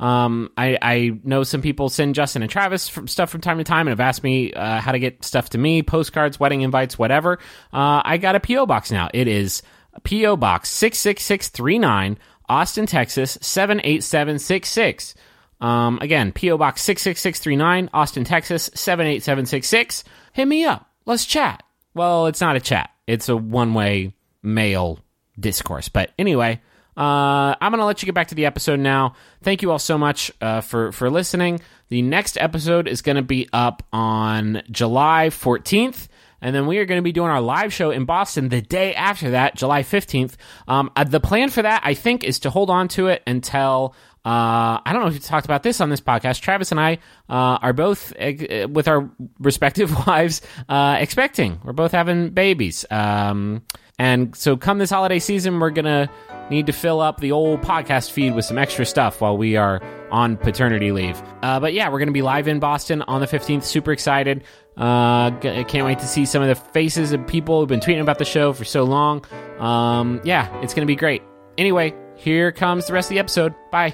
I know some people send Justin and Travis stuff from time to time and have asked me how to get stuff to me, postcards, wedding invites, whatever. I got a P.O. box now. It is P.O. Box 66639, Austin, Texas, 78766. Again, P.O. Box 66639, Austin, Texas, 78766. Hit me up. Let's chat. Well, it's not a chat. It's a one-way mail discourse. But anyway, I'm going to let you get back to the episode now. Thank you all so much for listening. The next episode is going to be up on July 14th. And then we are going to be doing our live show in Boston the day after that, July 15th. The plan for that, I think, is to hold on to it until... I don't know if you talked about this on this podcast. Travis and I are both, with our respective wives, expecting. We're both having babies. And so come this holiday season, we're going to need to fill up the old podcast feed with some extra stuff while we are on paternity leave. But yeah, we're going to be live in Boston on the 15th. Super excited. Can't wait to see some of the faces of people who've been tweeting about the show for so long. Yeah, it's going to be great. Anyway, here comes the rest of the episode. Bye.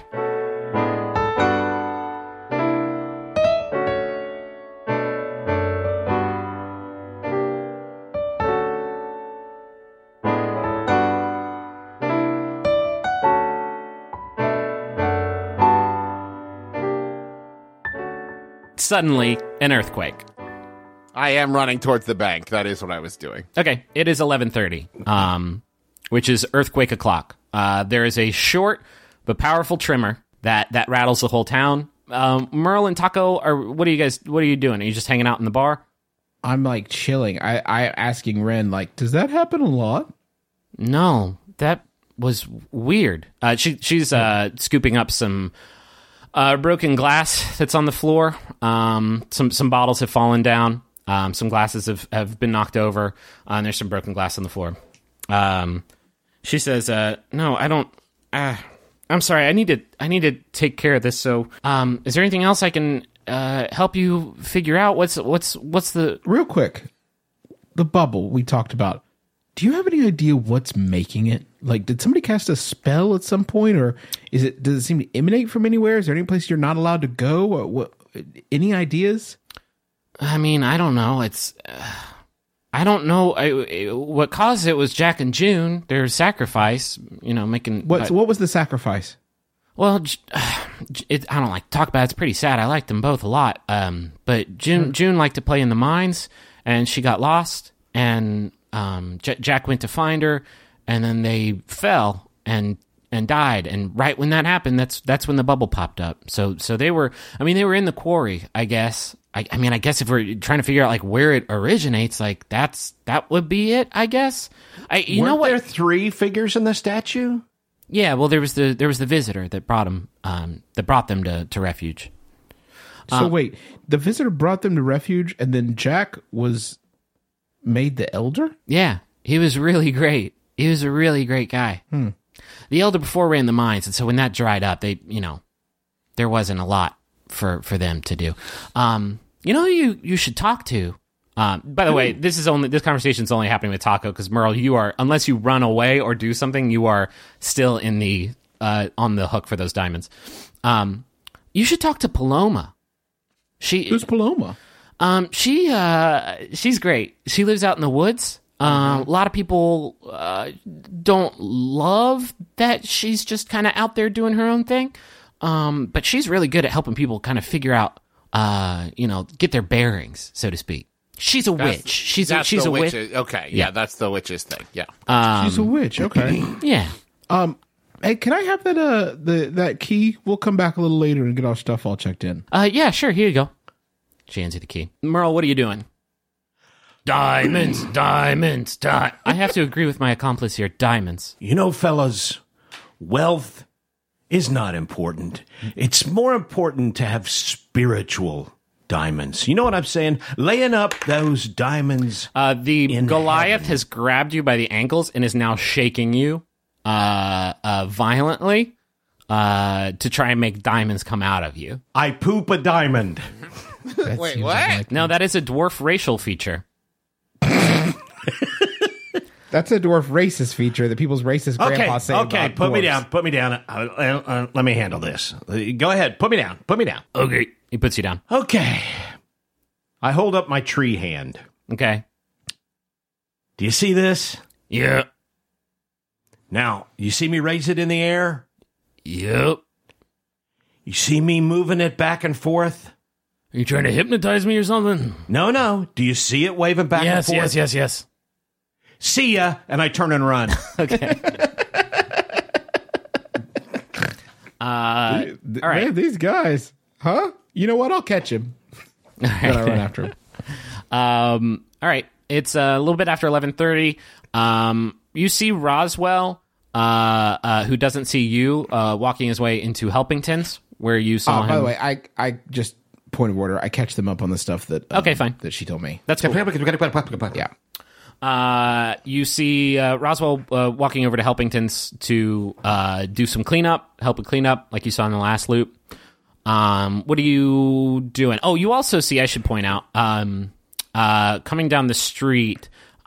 Suddenly, an earthquake. I am running towards the bank. That is what I was doing. Okay, it is 11:30, which is earthquake o'clock. There is a short but powerful tremor that rattles the whole town. Merle and Taco, what are you doing? Are you just hanging out in the bar? I'm like chilling. I asking Ren, like, does that happen a lot? No, that was weird. She's scooping up some broken glass that's on the floor. Some bottles have fallen down. Some glasses have been knocked over. And there's some broken glass on the floor. She says, "No, I don't. I'm sorry. I need to take care of this. So, is there anything else I can help you figure out? What's the Real quick, the bubble we talked about. Do you have any idea what's making it? Like, did somebody cast a spell at some point, or does it seem to emanate from anywhere? Is there any place you're not allowed to go? Or what? Any ideas? I mean, I don't know. I don't know. What caused it was Jack and June. Their sacrifice, making... What was the sacrifice? Well, I don't like to talk about it. It's pretty sad. I liked them both a lot. But June liked to play in the mines, and she got lost, and Jack went to find her, and then they fell and died. And right when that happened, that's when the bubble popped up. So they were in the quarry, I guess. I guess if we're trying to figure out like where it originates, like that would be it, I guess. Weren't there 3 figures in the statue? Yeah, well, there was the visitor that brought them to refuge. So wait, the visitor brought them to refuge, and then Jack was made the elder? Yeah, he was really great. He was a really great guy. The elder before ran the mines, and so when that dried up, there wasn't a lot for them to do. Who you should talk to. By the way, this conversation's only happening with Taco because Merle, you are, unless you run away or do something, you are still in the on the hook for those diamonds. You should talk to Paloma. Who's Paloma? She's great. She lives out in the woods. A lot of people don't love that she's just kind of out there doing her own thing. But she's really good at helping people kind of figure out, get their bearings, so to speak. She's a witch. She's a witch. Okay, yeah, that's the witch's thing. Yeah, she's a witch. Okay, yeah. Hey, can I have that key? We'll come back a little later and get our stuff all checked in. Yeah, sure. Here you go. She hands you the key. Merle, what are you doing? Diamonds. I have to agree with my accomplice here. Diamonds. Fellas, wealth is not important. It's more important to have spiritual diamonds. You know what I'm saying? Laying up those diamonds. The Goliath has grabbed you by the ankles and is now shaking you violently to try and make diamonds come out of you. I poop a diamond. Wait, what? No, that is a dwarf racial feature. That's a dwarf racist feature that people's racist grandpas say. Okay, about put dwarfs. me down. Let me handle this. Go ahead, put me down. Okay. He puts you down. Okay. I hold up my tree hand. Okay. Do you see this? Yeah. Now, you see me raise it in the air? Yep. You see me moving it back and forth? Are you trying to hypnotize me or something? No. Do you see it waving back and forth? Yes. See ya, and I turn and run. Okay. All right. Man, these guys, huh? You know what? I'll catch him. Then I run after him. All right. It's a little bit after 11:30. You see Roswell, who doesn't see you, walking his way into Helpington's, where you saw him. By the way, I just point of order. I catch them up on the stuff that okay, fine. that she told me. That's cool. Yeah. You see Roswell walking over to Helpington's to do some cleanup, help with cleanup, like you saw in the last loop. What are you doing? Oh, you also see, I should point out, coming down the street,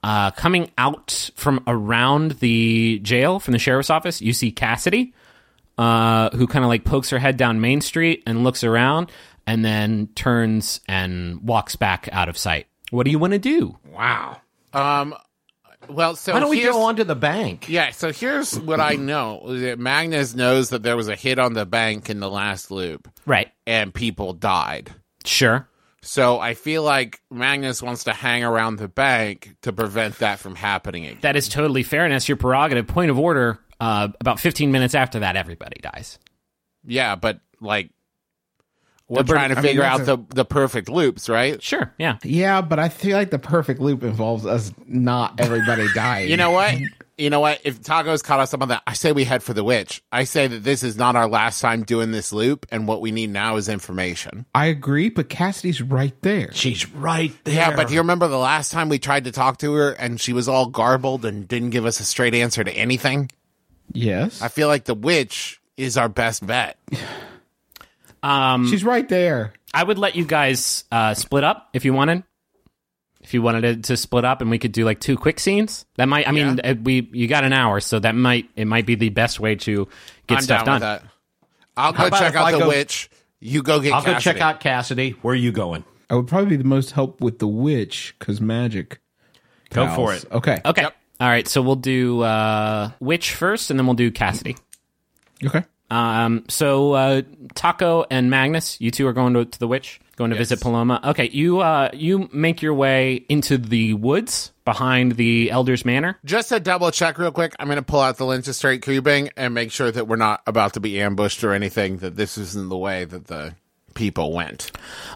coming out from around the jail, from the sheriff's office, you see Cassidy, who kind of like pokes her head down Main Street and looks around, and then turns and walks back out of sight. What do you want to do? Wow. Well, so Why don't we here's- go on to the bank? Yeah, so here's what I know. That Magnus knows that there was a hit on the bank in the last loop, Right. and people died. Sure. So I feel like Magnus wants to hang around the bank to prevent that from happening again. That is totally fair, and that's your prerogative. Point of order, about 15 minutes after that, everybody dies. Yeah, but, like, we're trying to figure out the perfect loops, right? Sure, yeah. Yeah, but I feel like the perfect loop involves us not everybody dying. You know what? If Taco's caught us up on that, I say we head for the witch. I say that this is not our last time doing this loop, and what we need now is information. I agree, but Cassidy's right there. She's right there. Yeah, but do you remember the last time we tried to talk to her, and she was all garbled and didn't give us a straight answer to anything? Yes. I feel like the witch is our best bet. She's right there. I would let you guys split up if you wanted. If you wanted to split up, and we could do like 2 quick scenes. That might. I mean, you got an hour, so it might be the best way to get I'm stuff down done. with that. I'll How go about check if out I the go- witch. You go get I'll Cassidy. go check out Cassidy. Where are you going? I would probably be the most help with the witch because magic. Go pals. for it. Okay. Okay. Yep. All right. So we'll do Witch first, and then we'll do Cassidy. Okay. So Taco and Magnus, you two are going to the witch, going to visit Paloma. Okay, you make your way into the woods behind the Elder's Manor. Just to double check real quick, I'm going to pull out the Lynch Straight Cubing and make sure that we're not about to be ambushed or anything, that this isn't the way that the people went.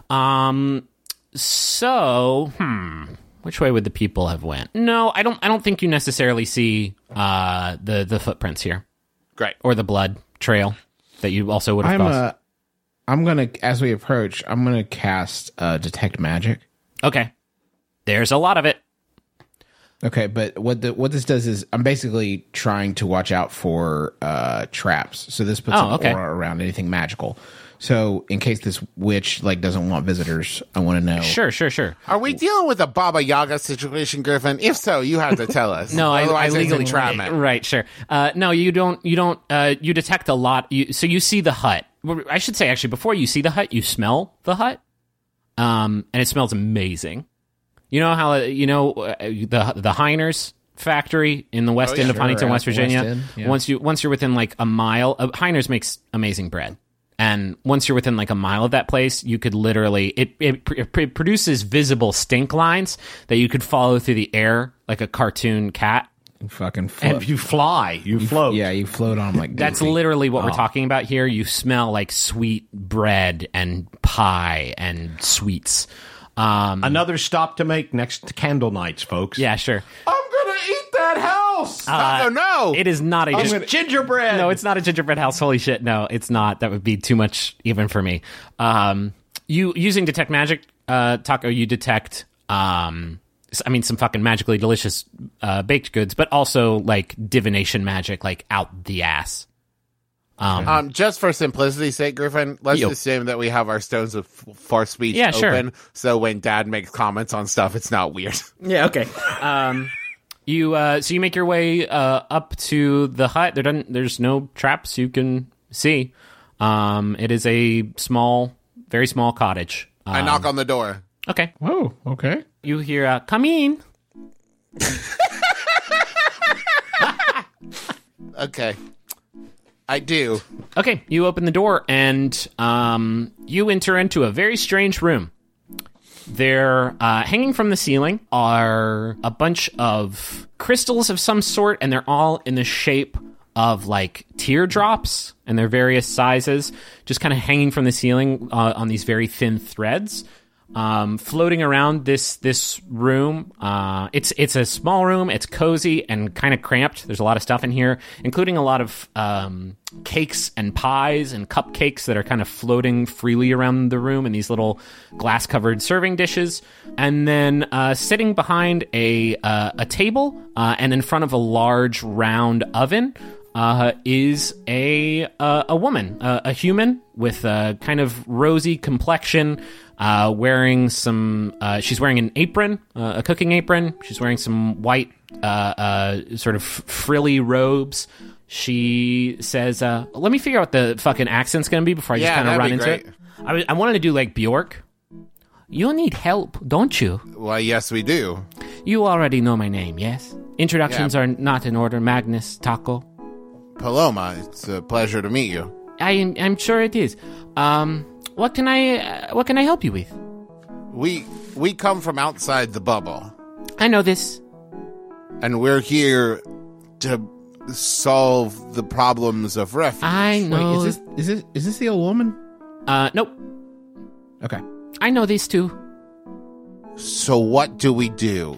So, which way would the people have went? No, I don't think you necessarily see the footprints here Great. or the blood trail that you also would have crossed. I'm gonna, as we approach, I'm gonna cast detect magic. Okay, there's a lot of it. Okay, but what this does is I'm basically trying to watch out for traps. So this puts an aura around anything magical. So in case this witch doesn't want visitors, I want to know. Sure. Are we dealing with a Baba Yaga situation, Griffin? If so, you have to tell us. No, I Otherwise, it's legally entrapment. Right, sure. No, you don't. You detect a lot. So you see the hut. I should say actually, before you see the hut, you smell the hut, and it smells amazing. You know how the Heiners factory in the west end of Huntington, West Virginia. West End, yeah. Once you're within like a mile, Heiners makes amazing bread. And once you're within like a mile of that place, you could literally it produces visible stink lines that you could follow through the air like a cartoon cat. You fucking float. And you fly. You float. Yeah, you float on like That's Goofy. literally what we're talking about here. You smell like sweet bread and pie and sweets. Another stop to make next to candle nights, folks. Yeah, sure. I'm going to eat that house. Oh, no. It is not a Gingerbread. No, it's not a gingerbread house. Holy shit! No, it's not. That would be too much even for me. You using detect magic, Taco? You detect, some fucking magically delicious baked goods, but also like divination magic, like out the ass. Just for simplicity's sake, Griffin, let's assume that we have our stones of far speech open, so when Dad makes comments on stuff, it's not weird. Yeah. Okay. So you make your way up to the hut. There's no traps you can see. It is a very small cottage. I knock on the door. Okay. Oh, okay. You hear, come in. Okay. I do. Okay, you open the door and you enter into a very strange room. There, hanging from the ceiling, are a bunch of crystals of some sort, and they're all in the shape of like teardrops, and they're various sizes, just kind of hanging from the ceiling on these very thin threads. Floating around this room. It's a small room. It's cozy and kind of cramped. There's a lot of stuff in here, including a lot of cakes and pies and cupcakes that are kind of floating freely around the room in these little glass-covered serving dishes. And then sitting behind a table and in front of a large round oven is a woman, a human with a kind of rosy complexion, wearing some. She's wearing an apron, a cooking apron. She's wearing some white, sort of frilly robes. She says, "Let me figure out what the fucking accent's going to be before I just kind of run into great. it." I wanted to do like Bjork. You need help, don't you? Why, yes, we do. You already know my name, yes? Introductions are not in order. Magnus, Taco. Paloma, it's a pleasure to meet you. I'm sure it is. What can I help you with? We come from outside the bubble, I know this. and we're here to solve the problems of refuge. I know. Wait, is this the old woman? Nope. Okay. I know this too. So what do we do?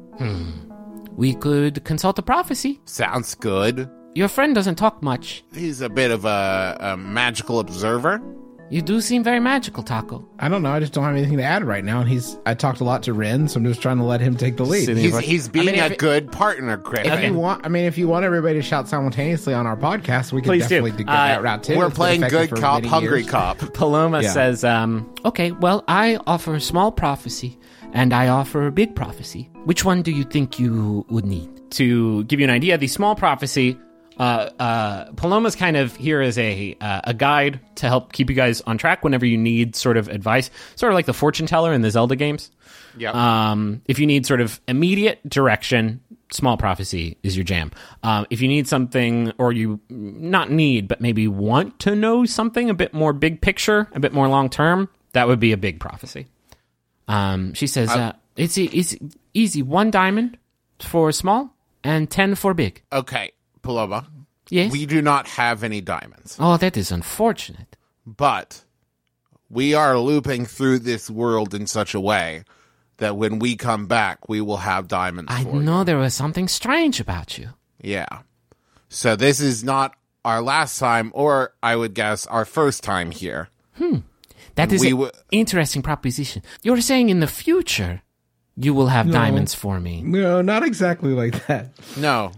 We could consult a prophecy. Sounds good. Your friend doesn't talk much. He's a bit of a magical observer. You do seem very magical, Taco. I don't know. I just don't have anything to add right now. And I talked a lot to Ren, so I'm just trying to let him take the lead. He's being if a it- good partner, Griffin. If you want everybody to shout simultaneously on our podcast, we can Please do. definitely go that route too. We're It's been playing effective good for cop, many hungry years. cop. Paloma Yeah. says, okay, well, I offer a small prophecy, and I offer a big prophecy. Which one do you think you would need? To give you an idea, the small prophecy, Paloma's kind of here as a guide to help keep you guys on track whenever you need sort of advice, sort of like the fortune teller in the Zelda games. Yep. If you need sort of immediate direction, small prophecy is your jam. If you need something, or you not need, but maybe want to know something a bit more big picture, a bit more long term, that would be a big prophecy. She says, it's easy. 1 diamond for small and 10 for big. Okay, Paloma. Yes? We do not have any diamonds, Oh, that is unfortunate. but we are looping through this world in such a way that when we come back, we will have diamonds I for you. know there was something strange about you. Yeah. So this is not our last time, or I would guess our first time here. That is We an w- interesting proposition. You're saying in the future you will have diamonds for me. No, not exactly like that. No.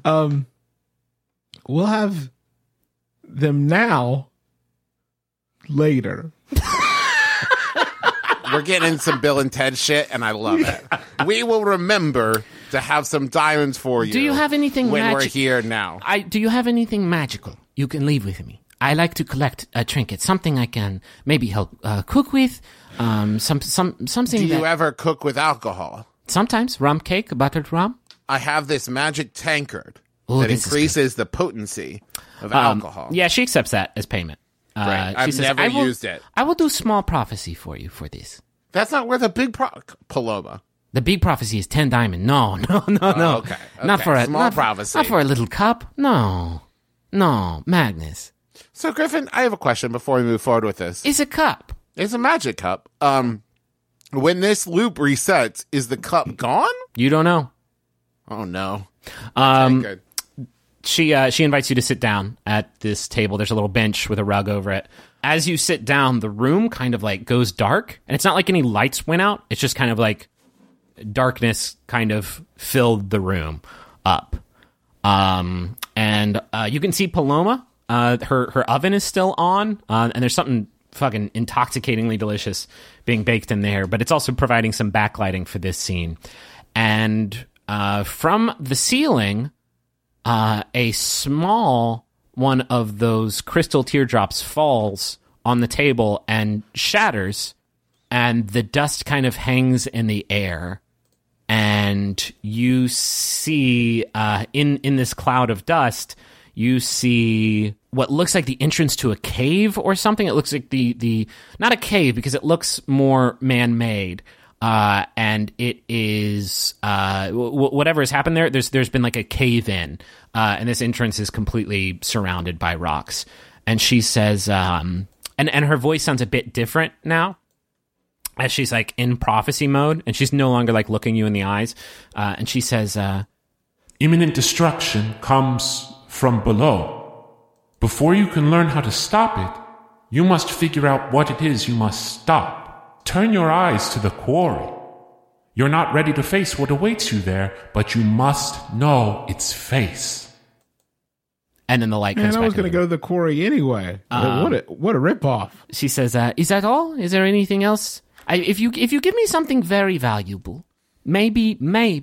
We'll have them now, later. We're getting some Bill and Ted shit, and I love it. We will remember to have some diamonds for you. Do you have anything when we're magic- here now? Do you have anything magical you can leave with me? I like to collect trinkets, something I can maybe help cook with. Something Do you that ever cook with alcohol? sometimes rum cake, buttered rum. I have this magic tankard Ooh, that this is increases the potency of alcohol. Yeah, she accepts that as payment. Right. She I've says, never "I will- used it. I will do small prophecy for you for this. That's not worth a big Paloma. The big prophecy is 10 diamond. No. okay. Not for a Small not, prophecy. Not for a little cup. No, Magnus. So, Griffin, I have a question before we move forward with this. It's a cup. It's a magic cup. When this loop resets, is the cup gone? You don't know. Oh, no. Okay, good. She invites you to sit down at this table. There's a little bench with a rug over it. As you sit down, the room kind of like goes dark, and it's not like any lights went out. It's just kind of like darkness kind of filled the room up. And you can see Paloma. Her oven is still on, and there's something fucking intoxicatingly delicious being baked in there, but it's also providing some backlighting for this scene. And from the ceiling, a small one of those crystal teardrops falls on the table and shatters, and the dust kind of hangs in the air. And you see, in this cloud of dust, you see what looks like the entrance to a cave or something. It looks like the not a cave, because it looks more man-made. And it is whatever has happened there. There's been like a cave in, and this entrance is completely surrounded by rocks. And she says, and her voice sounds a bit different now, as she's like in prophecy mode, and she's no longer like looking you in the eyes. And she says, Imminent destruction comes from below. Before you can learn how to stop it, you must figure out what it is you must stop. Turn your eyes to the quarry. You're not ready to face what awaits you there, but you must know its face. And then the light comes Man, I back. was going to go to the quarry anyway. What a ripoff. She says, is that all? Is there anything else? If you give me something very valuable, maybe,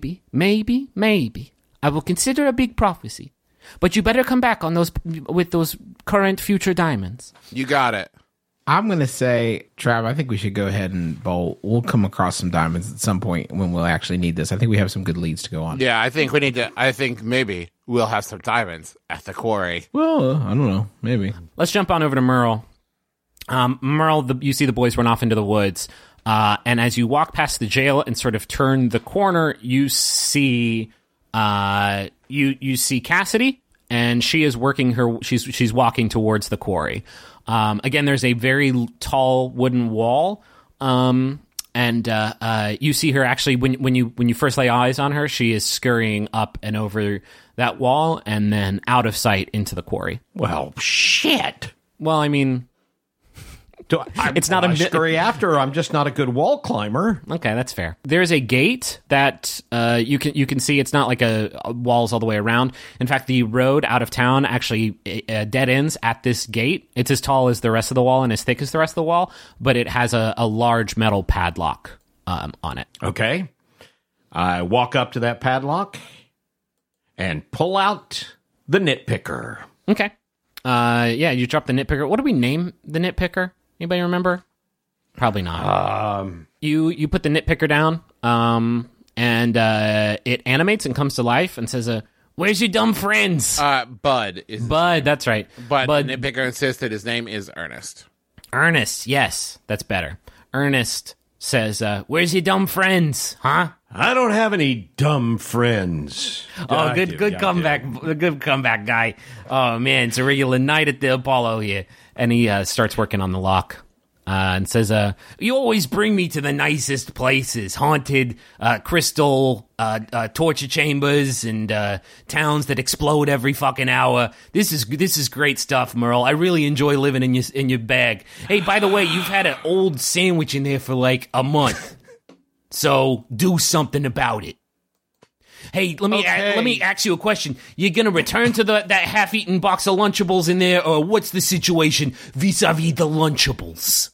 I will consider a big prophecy. But you better come back on with those current future diamonds. You got it. I'm going to say, Trav, I think we should go ahead and bowl. We'll come across some diamonds at some point when we'll actually need this. I think we have some good leads to go on. Yeah, I think we need to. I think maybe we'll have some diamonds at the quarry. Well, I don't know. Maybe. Let's jump on over to Merle. Merle, you see the boys run off into the woods. And as you walk past the jail and sort of turn the corner, you see you see Cassidy, and she is working her. She's walking towards the quarry. Again, there's a very tall wooden wall, and you see her actually when you first lay eyes on her, she is scurrying up and over that wall and then out of sight into the quarry. Well, shit. Well, I mean, it's not a scurry after her. I'm just not a good wall climber. Okay, that's fair. There's a gate that you can see. It's not like a walls all the way around. In fact, the road out of town actually dead ends at this gate. It's as tall as the rest of the wall and as thick as the rest of the wall, but it has a large metal padlock on it. Okay. I walk up to that padlock and pull out the nitpicker. Okay. Yeah, you drop the nitpicker. What do we name the nitpicker? Anybody remember? Probably not. You put the nitpicker down, and it animates and comes to life and says, "Where's your dumb friends?" Bud. Bud, that's right. But Bud. Nitpicker insists that his name is Ernest. Ernest, yes, that's better. Ernest says, "Where's your dumb friends, huh?" I don't have any dumb friends. Oh, good comeback, good comeback, guy. Oh man, it's a regular night at the Apollo here. And he starts working on the lock and says, "You always bring me to the nicest places, haunted, crystal, torture chambers, and towns that explode every fucking hour. This is great stuff, Merle. I really enjoy living in your bag. Hey, by the way, you've had an old sandwich in there for like a month, so do something about it." Hey, let me ask you a question. You gonna return to that half-eaten box of Lunchables in there, or what's the situation vis-a-vis the Lunchables?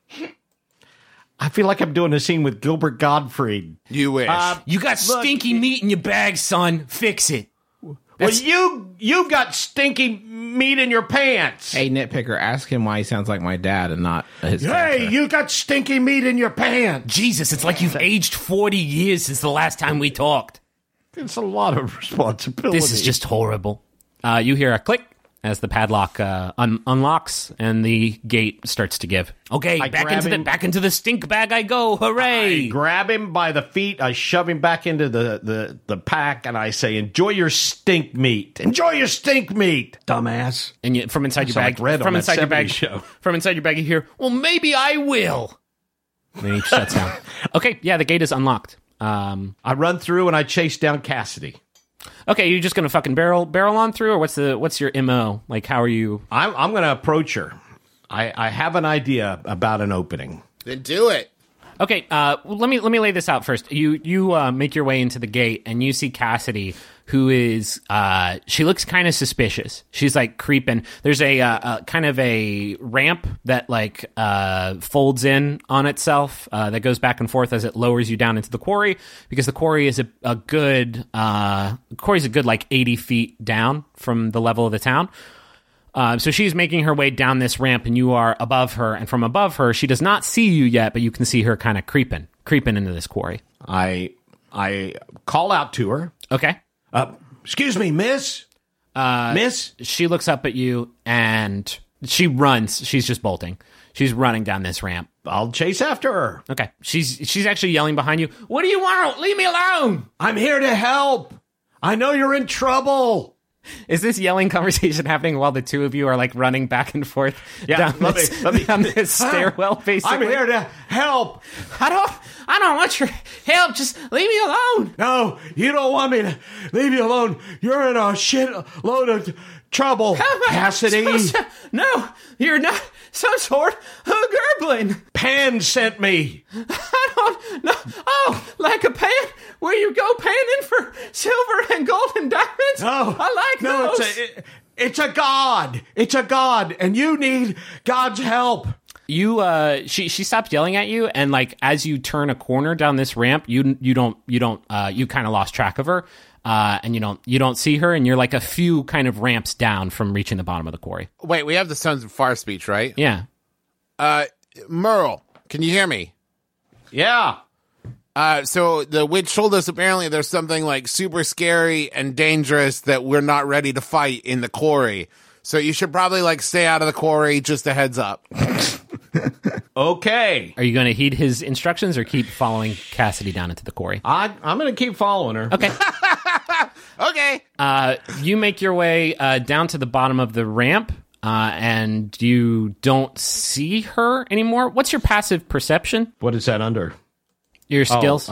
I feel like I'm doing a scene with Gilbert Gottfried. You wish. You got stinky meat in your bag, son. Fix it. Well, you got stinky meat in your pants. Hey, nitpicker, ask him why he sounds like my dad and not his character. Hey, you got stinky meat in your pants. Jesus, it's like you've aged 40 years since the last time we talked. It's a lot of responsibility. This is just horrible. You hear a click as the padlock unlocks and the gate starts to give. Okay, back into the stink bag I go. Hooray! I grab him by the feet. I shove him back into the pack, and I say, "Enjoy your stink meat. Enjoy your stink meat, dumbass." And from inside your bag, from inside your bag, you hear, "Well, maybe I will." And then he shuts down. Okay, yeah, the gate is unlocked. I run through and I chase down Cassidy. Okay, you're just gonna fucking barrel on through, or what's your MO? Like, how are you? I'm gonna approach her. I have an idea about an opening. Then do it. Okay, let me lay this out first. You make your way into the gate, and you see Cassidy, who is she looks kind of suspicious. She's like creeping. There's a kind of a ramp that like folds in on itself that goes back and forth as it lowers you down into the quarry, because the quarry is a good like 80 feet down from the level of the town. So she's making her way down this ramp, and you are above her. And from above her, she does not see you yet, but you can see her kind of creeping into this quarry. I call out to her. Okay. Excuse me, miss? Miss? She looks up at you, and she runs. She's just bolting. She's running down this ramp. I'll chase after her. Okay. She's actually yelling behind you. What do you want? Leave me alone. I'm here to help. I know you're in trouble. Is this yelling conversation happening while the two of you are like running back and forth down this stairwell? Basically, I'm here to help. I don't want your help. Just leave me alone. No, you don't want me to leave you alone. You're in a shit load of trouble, Cassidy. No, you're not some sort of gerblin. Pan sent me. I don't know. Oh, like a pan where you go panning for silver and gold and diamonds? No, I like those. It's a god. It's a god, and you need God's help. You she stopped yelling at you, and like as you turn a corner down this ramp, you kind of lost track of her, and you don't see her, and you're like a few kind of ramps down from reaching the bottom of the quarry. Wait, we have the Sons of Far speech, right? Yeah. Merle, can you hear me? Yeah. So the witch told us apparently there's something like super scary and dangerous that we're not ready to fight in the quarry. So you should probably like stay out of the quarry, just a heads up. Okay. Are you going to heed his instructions or keep following Cassidy down into the quarry? I'm going to keep following her. Okay. Okay. You make your way down to the bottom of the ramp, and you don't see her anymore. What's your passive perception? What is that under? Your skills?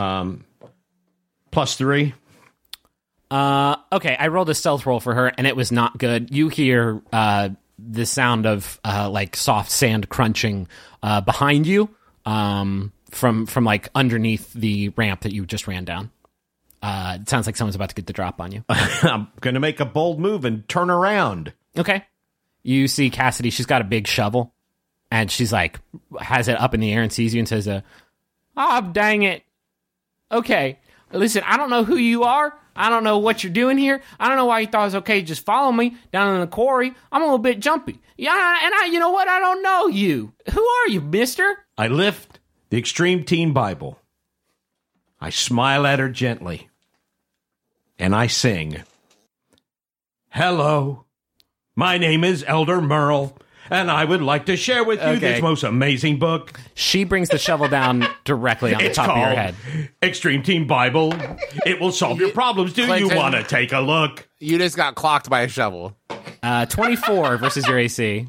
+3. Okay, I rolled a stealth roll for her, and it was not good. You hear the sound of like soft sand crunching behind you from like underneath the ramp that you just ran down. It sounds like someone's about to get the drop on you. I'm going to make a bold move and turn around. Okay. You see Cassidy, she's got a big shovel, and she's like, has it up in the air and sees you and says, dang it. Okay, listen, I don't know who you are. I don't know what you're doing here. I don't know why you thought it was okay to just follow me down in the quarry. I'm a little bit jumpy. Yeah, and you know what? I don't know you. Who are you, mister? I lift the Extreme Teen Bible. I smile at her gently. And I sing, "Hello, my name is Elder Merle, and I would like to share with you this most amazing book." She brings the shovel down directly on the top of your head. Extreme Teen Bible. It will solve your problems. Do Clinton, you want to take a look? You just got clocked by a shovel. 24 versus your AC.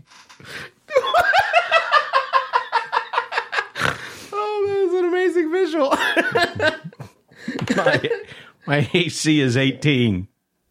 Oh, that's an amazing visual. My AC is 18.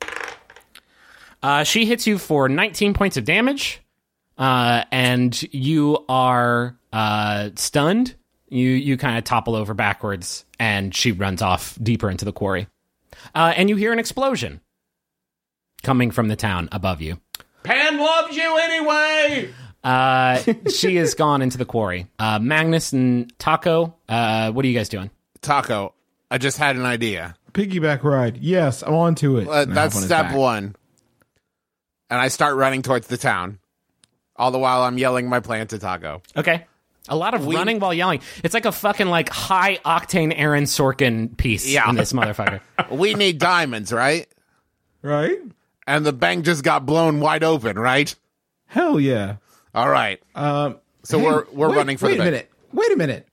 She hits you for 19 points of damage, and you are stunned. You kind of topple over backwards, and she runs off deeper into the quarry. And you hear an explosion coming from the town above you. Pan loves you anyway! She is gone into the quarry. Magnus and Taco, what are you guys doing? Taco, I just had an idea. Piggyback ride. Yes, I'm on to it. That's step one. And I start running towards the town. All the while I'm yelling my plan to Taco. Okay. A lot of running while yelling. It's like a fucking like high octane Aaron Sorkin piece in this motherfucker. We need diamonds, right? Right? And the bank just got blown wide open, right? Hell yeah. All right. So we're running for the bank. Wait a minute.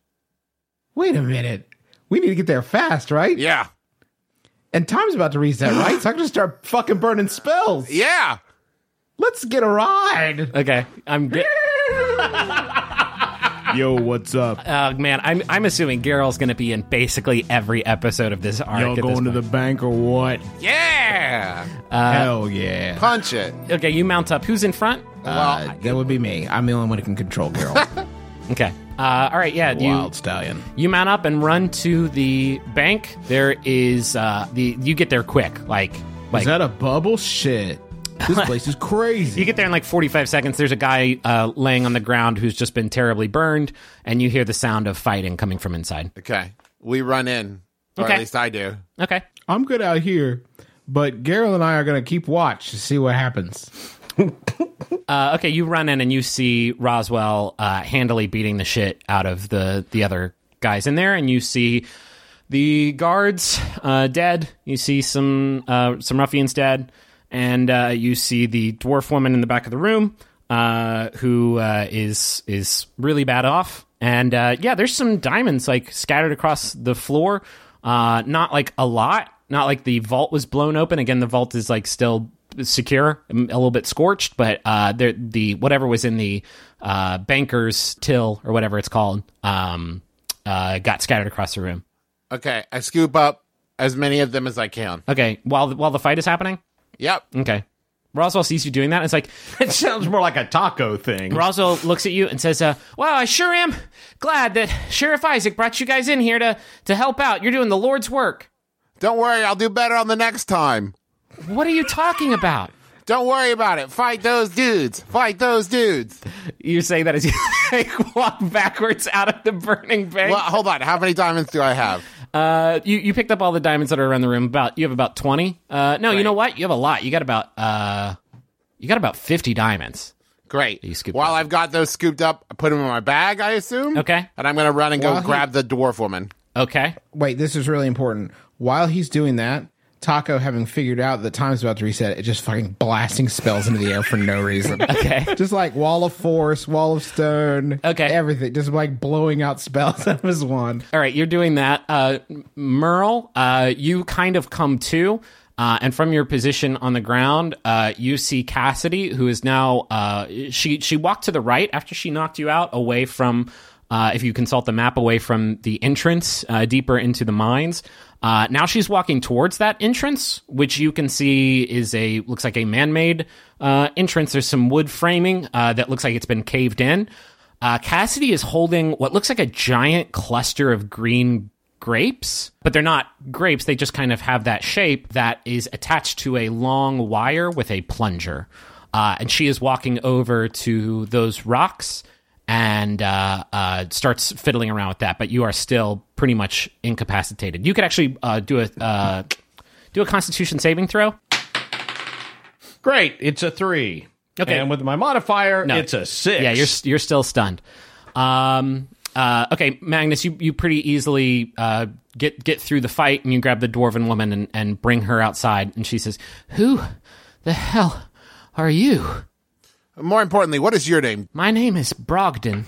We need to get there fast, right? Yeah. And time's about to reset, right? So I can just start fucking burning spells. Yeah. Let's get a ride. Okay. Yo, what's up? Man, I'm assuming Garrel's going to be in basically every episode of this arc. Y'all going to the bank or what? Yeah. Hell yeah. Punch it. Okay, you mount up. Who's in front? That would be me. I'm the only one who can control Garrel. Okay. All right, yeah. Wild stallion. You mount up and run to the bank. There is you get there quick. Like is that a bubble? Shit. This place is crazy. You get there in like 45 seconds. There's a guy laying on the ground who's just been terribly burned, and you hear the sound of fighting coming from inside. Okay. We run in. Or Okay. at least I do. Okay. I'm good out here, but Garrel and I are going to keep watch to see what happens. Okay, you run in and you see Roswell handily beating the shit out of the other guys in there, and you see the guards dead. You see some ruffians dead, and you see the dwarf woman in the back of the room who is really bad off. And there's some diamonds like scattered across the floor. Not like a lot. Not like the vault was blown open. Again, the vault is like still secure, a little bit scorched, but the whatever was in the banker's till or whatever it's called got scattered across the room. Okay. I scoop up as many of them as I can. Okay, while the fight is happening. Yep. Okay, Roswell sees you doing that. It's like It sounds more like a taco thing. Roswell looks at you and says, "Well, I sure am glad that Sheriff Isaac brought you guys in here to help out. You're doing the Lord's work." Don't worry. I'll do better on the next time. What are you talking about? Don't worry about it. Fight those dudes. Fight those dudes. You say that as you walk backwards out of the burning bank. Well, hold on. How many diamonds do I have? You picked up all the diamonds that are around the room. You have about 20. No, Right. You know what? You have a lot. You got about 50 diamonds. Great. You scooped While up. I've got those scooped up, I put them in my bag, I assume. Okay. And I'm going to run and go While he- grab the dwarf woman. Okay. Wait, this is really important. While he's doing that, Taco, having figured out that time's about to reset, it just fucking blasting spells into the air for no reason. Okay. Just like wall of force, wall of stone, Okay. everything. Just like blowing out spells out of his wand. All right, you're doing that. Merle, you kind of come to, and from your position on the ground, you see Cassidy, who is now, she walked to the right after she knocked you out, away from, if you consult the map, away from the entrance, deeper into the mines. Now she's walking towards that entrance, which you can see looks like a man-made entrance. There's some wood framing that looks like it's been caved in. Cassidy is holding what looks like a giant cluster of green grapes, but they're not grapes. They just kind of have that shape that is attached to a long wire with a plunger. And she is walking over to those rocks and starts fiddling around with that, but you are still pretty much incapacitated. You could actually do a Constitution saving throw. Great. It's a 3. Okay. And with my modifier, No. it's a 6. Yeah, you're still stunned. Okay, Magnus, you pretty easily get through the fight, and you grab the dwarven woman and bring her outside, and she says, "Who the hell are you?" More importantly, what is your name? My name is Brogdon.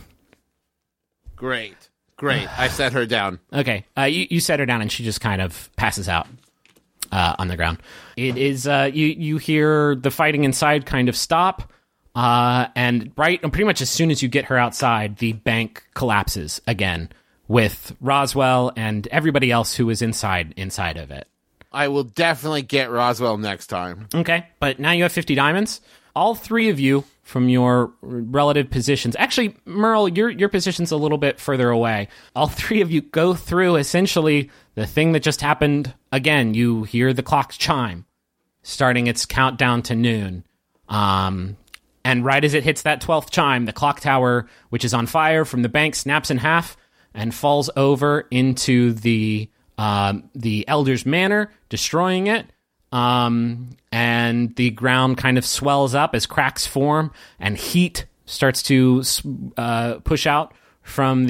Great. I set her down. Okay, you set her down, and she just kind of passes out on the ground. It is you hear the fighting inside kind of stop, and pretty much as soon as you get her outside, the bank collapses again with Roswell and everybody else who is inside of it. I will definitely get Roswell next time. Okay, but now you have 50 diamonds. All three of you from your relative positions. Actually, Merle, your position's a little bit further away. All three of you go through essentially the thing that just happened again. You hear the clock chime, starting its countdown to noon. And right as it hits that 12th chime, the clock tower, which is on fire from the bank, snaps in half and falls over into the Elder's Manor, destroying it. And the ground kind of swells up as cracks form, and heat starts to push out from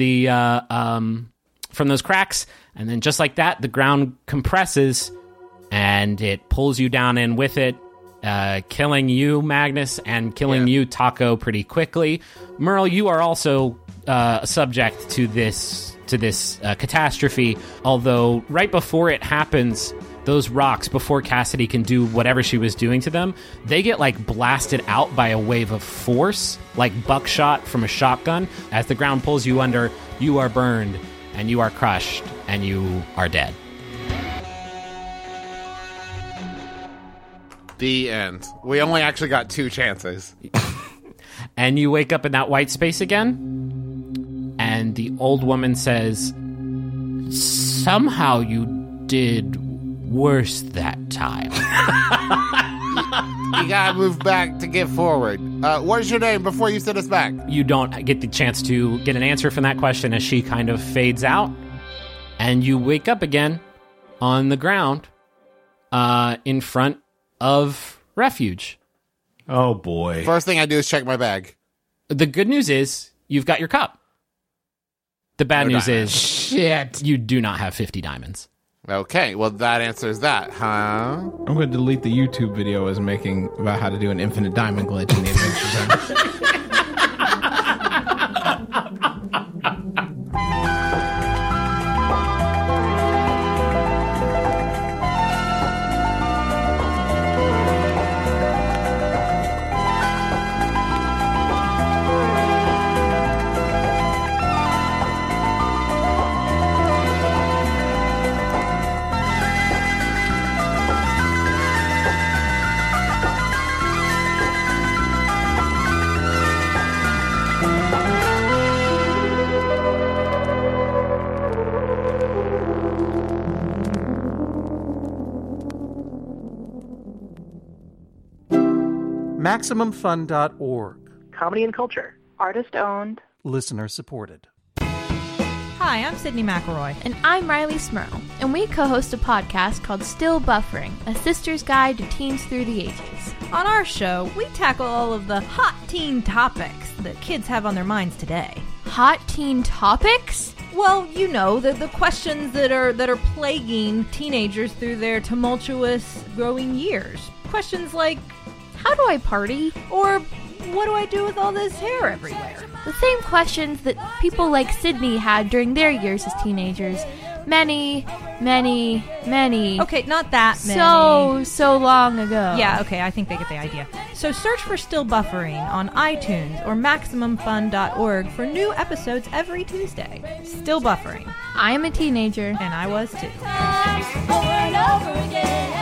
from those cracks. And then just like that, the ground compresses, and it pulls you down in with it, killing you, Magnus, and killing you, Taco, pretty quickly. Merle, you are also subject to this catastrophe, although right before it happens, those rocks, before Cassidy can do whatever she was doing to them, they get like blasted out by a wave of force, like buckshot from a shotgun. As the ground pulls you under, you are burned, and you are crushed, and you are dead. The end. We only actually got 2 chances. And you wake up in that white space again, and the old woman says, "Somehow you did worse that time." You gotta move back to get forward. What is your name before you send us back? You don't get the chance to get an answer from that question as she kind of fades out, and you wake up again on the ground in front of Refuge. Oh, boy. First thing I do is check my bag. The good news is you've got your cup. The bad No news diamonds. is Shit. you do not have 50 diamonds. Okay, well that answers that, huh? I'm going to delete the YouTube video I was making about how to do an infinite diamond glitch in the Adventure Zone. MaximumFun.org. Comedy and culture. Artist-owned. Listener-supported. Hi, I'm Sydney McElroy. And I'm Riley Smurl. And we co-host a podcast called Still Buffering, a sister's guide to teens through the ages. On our show, we tackle all of the hot teen topics that kids have on their minds today. Hot teen topics? Well, you know, the questions that are plaguing teenagers through their tumultuous growing years. Questions like, how do I party? Or, what do I do with all this hair everywhere? The same questions that people like Sydney had during their years as teenagers. Many. Okay, not that many. So long ago. Yeah, okay, I think they get the idea. So search for Still Buffering on iTunes or MaximumFun.org for new episodes every Tuesday. Still Buffering. I'm a teenager. And I was too. Over and over again.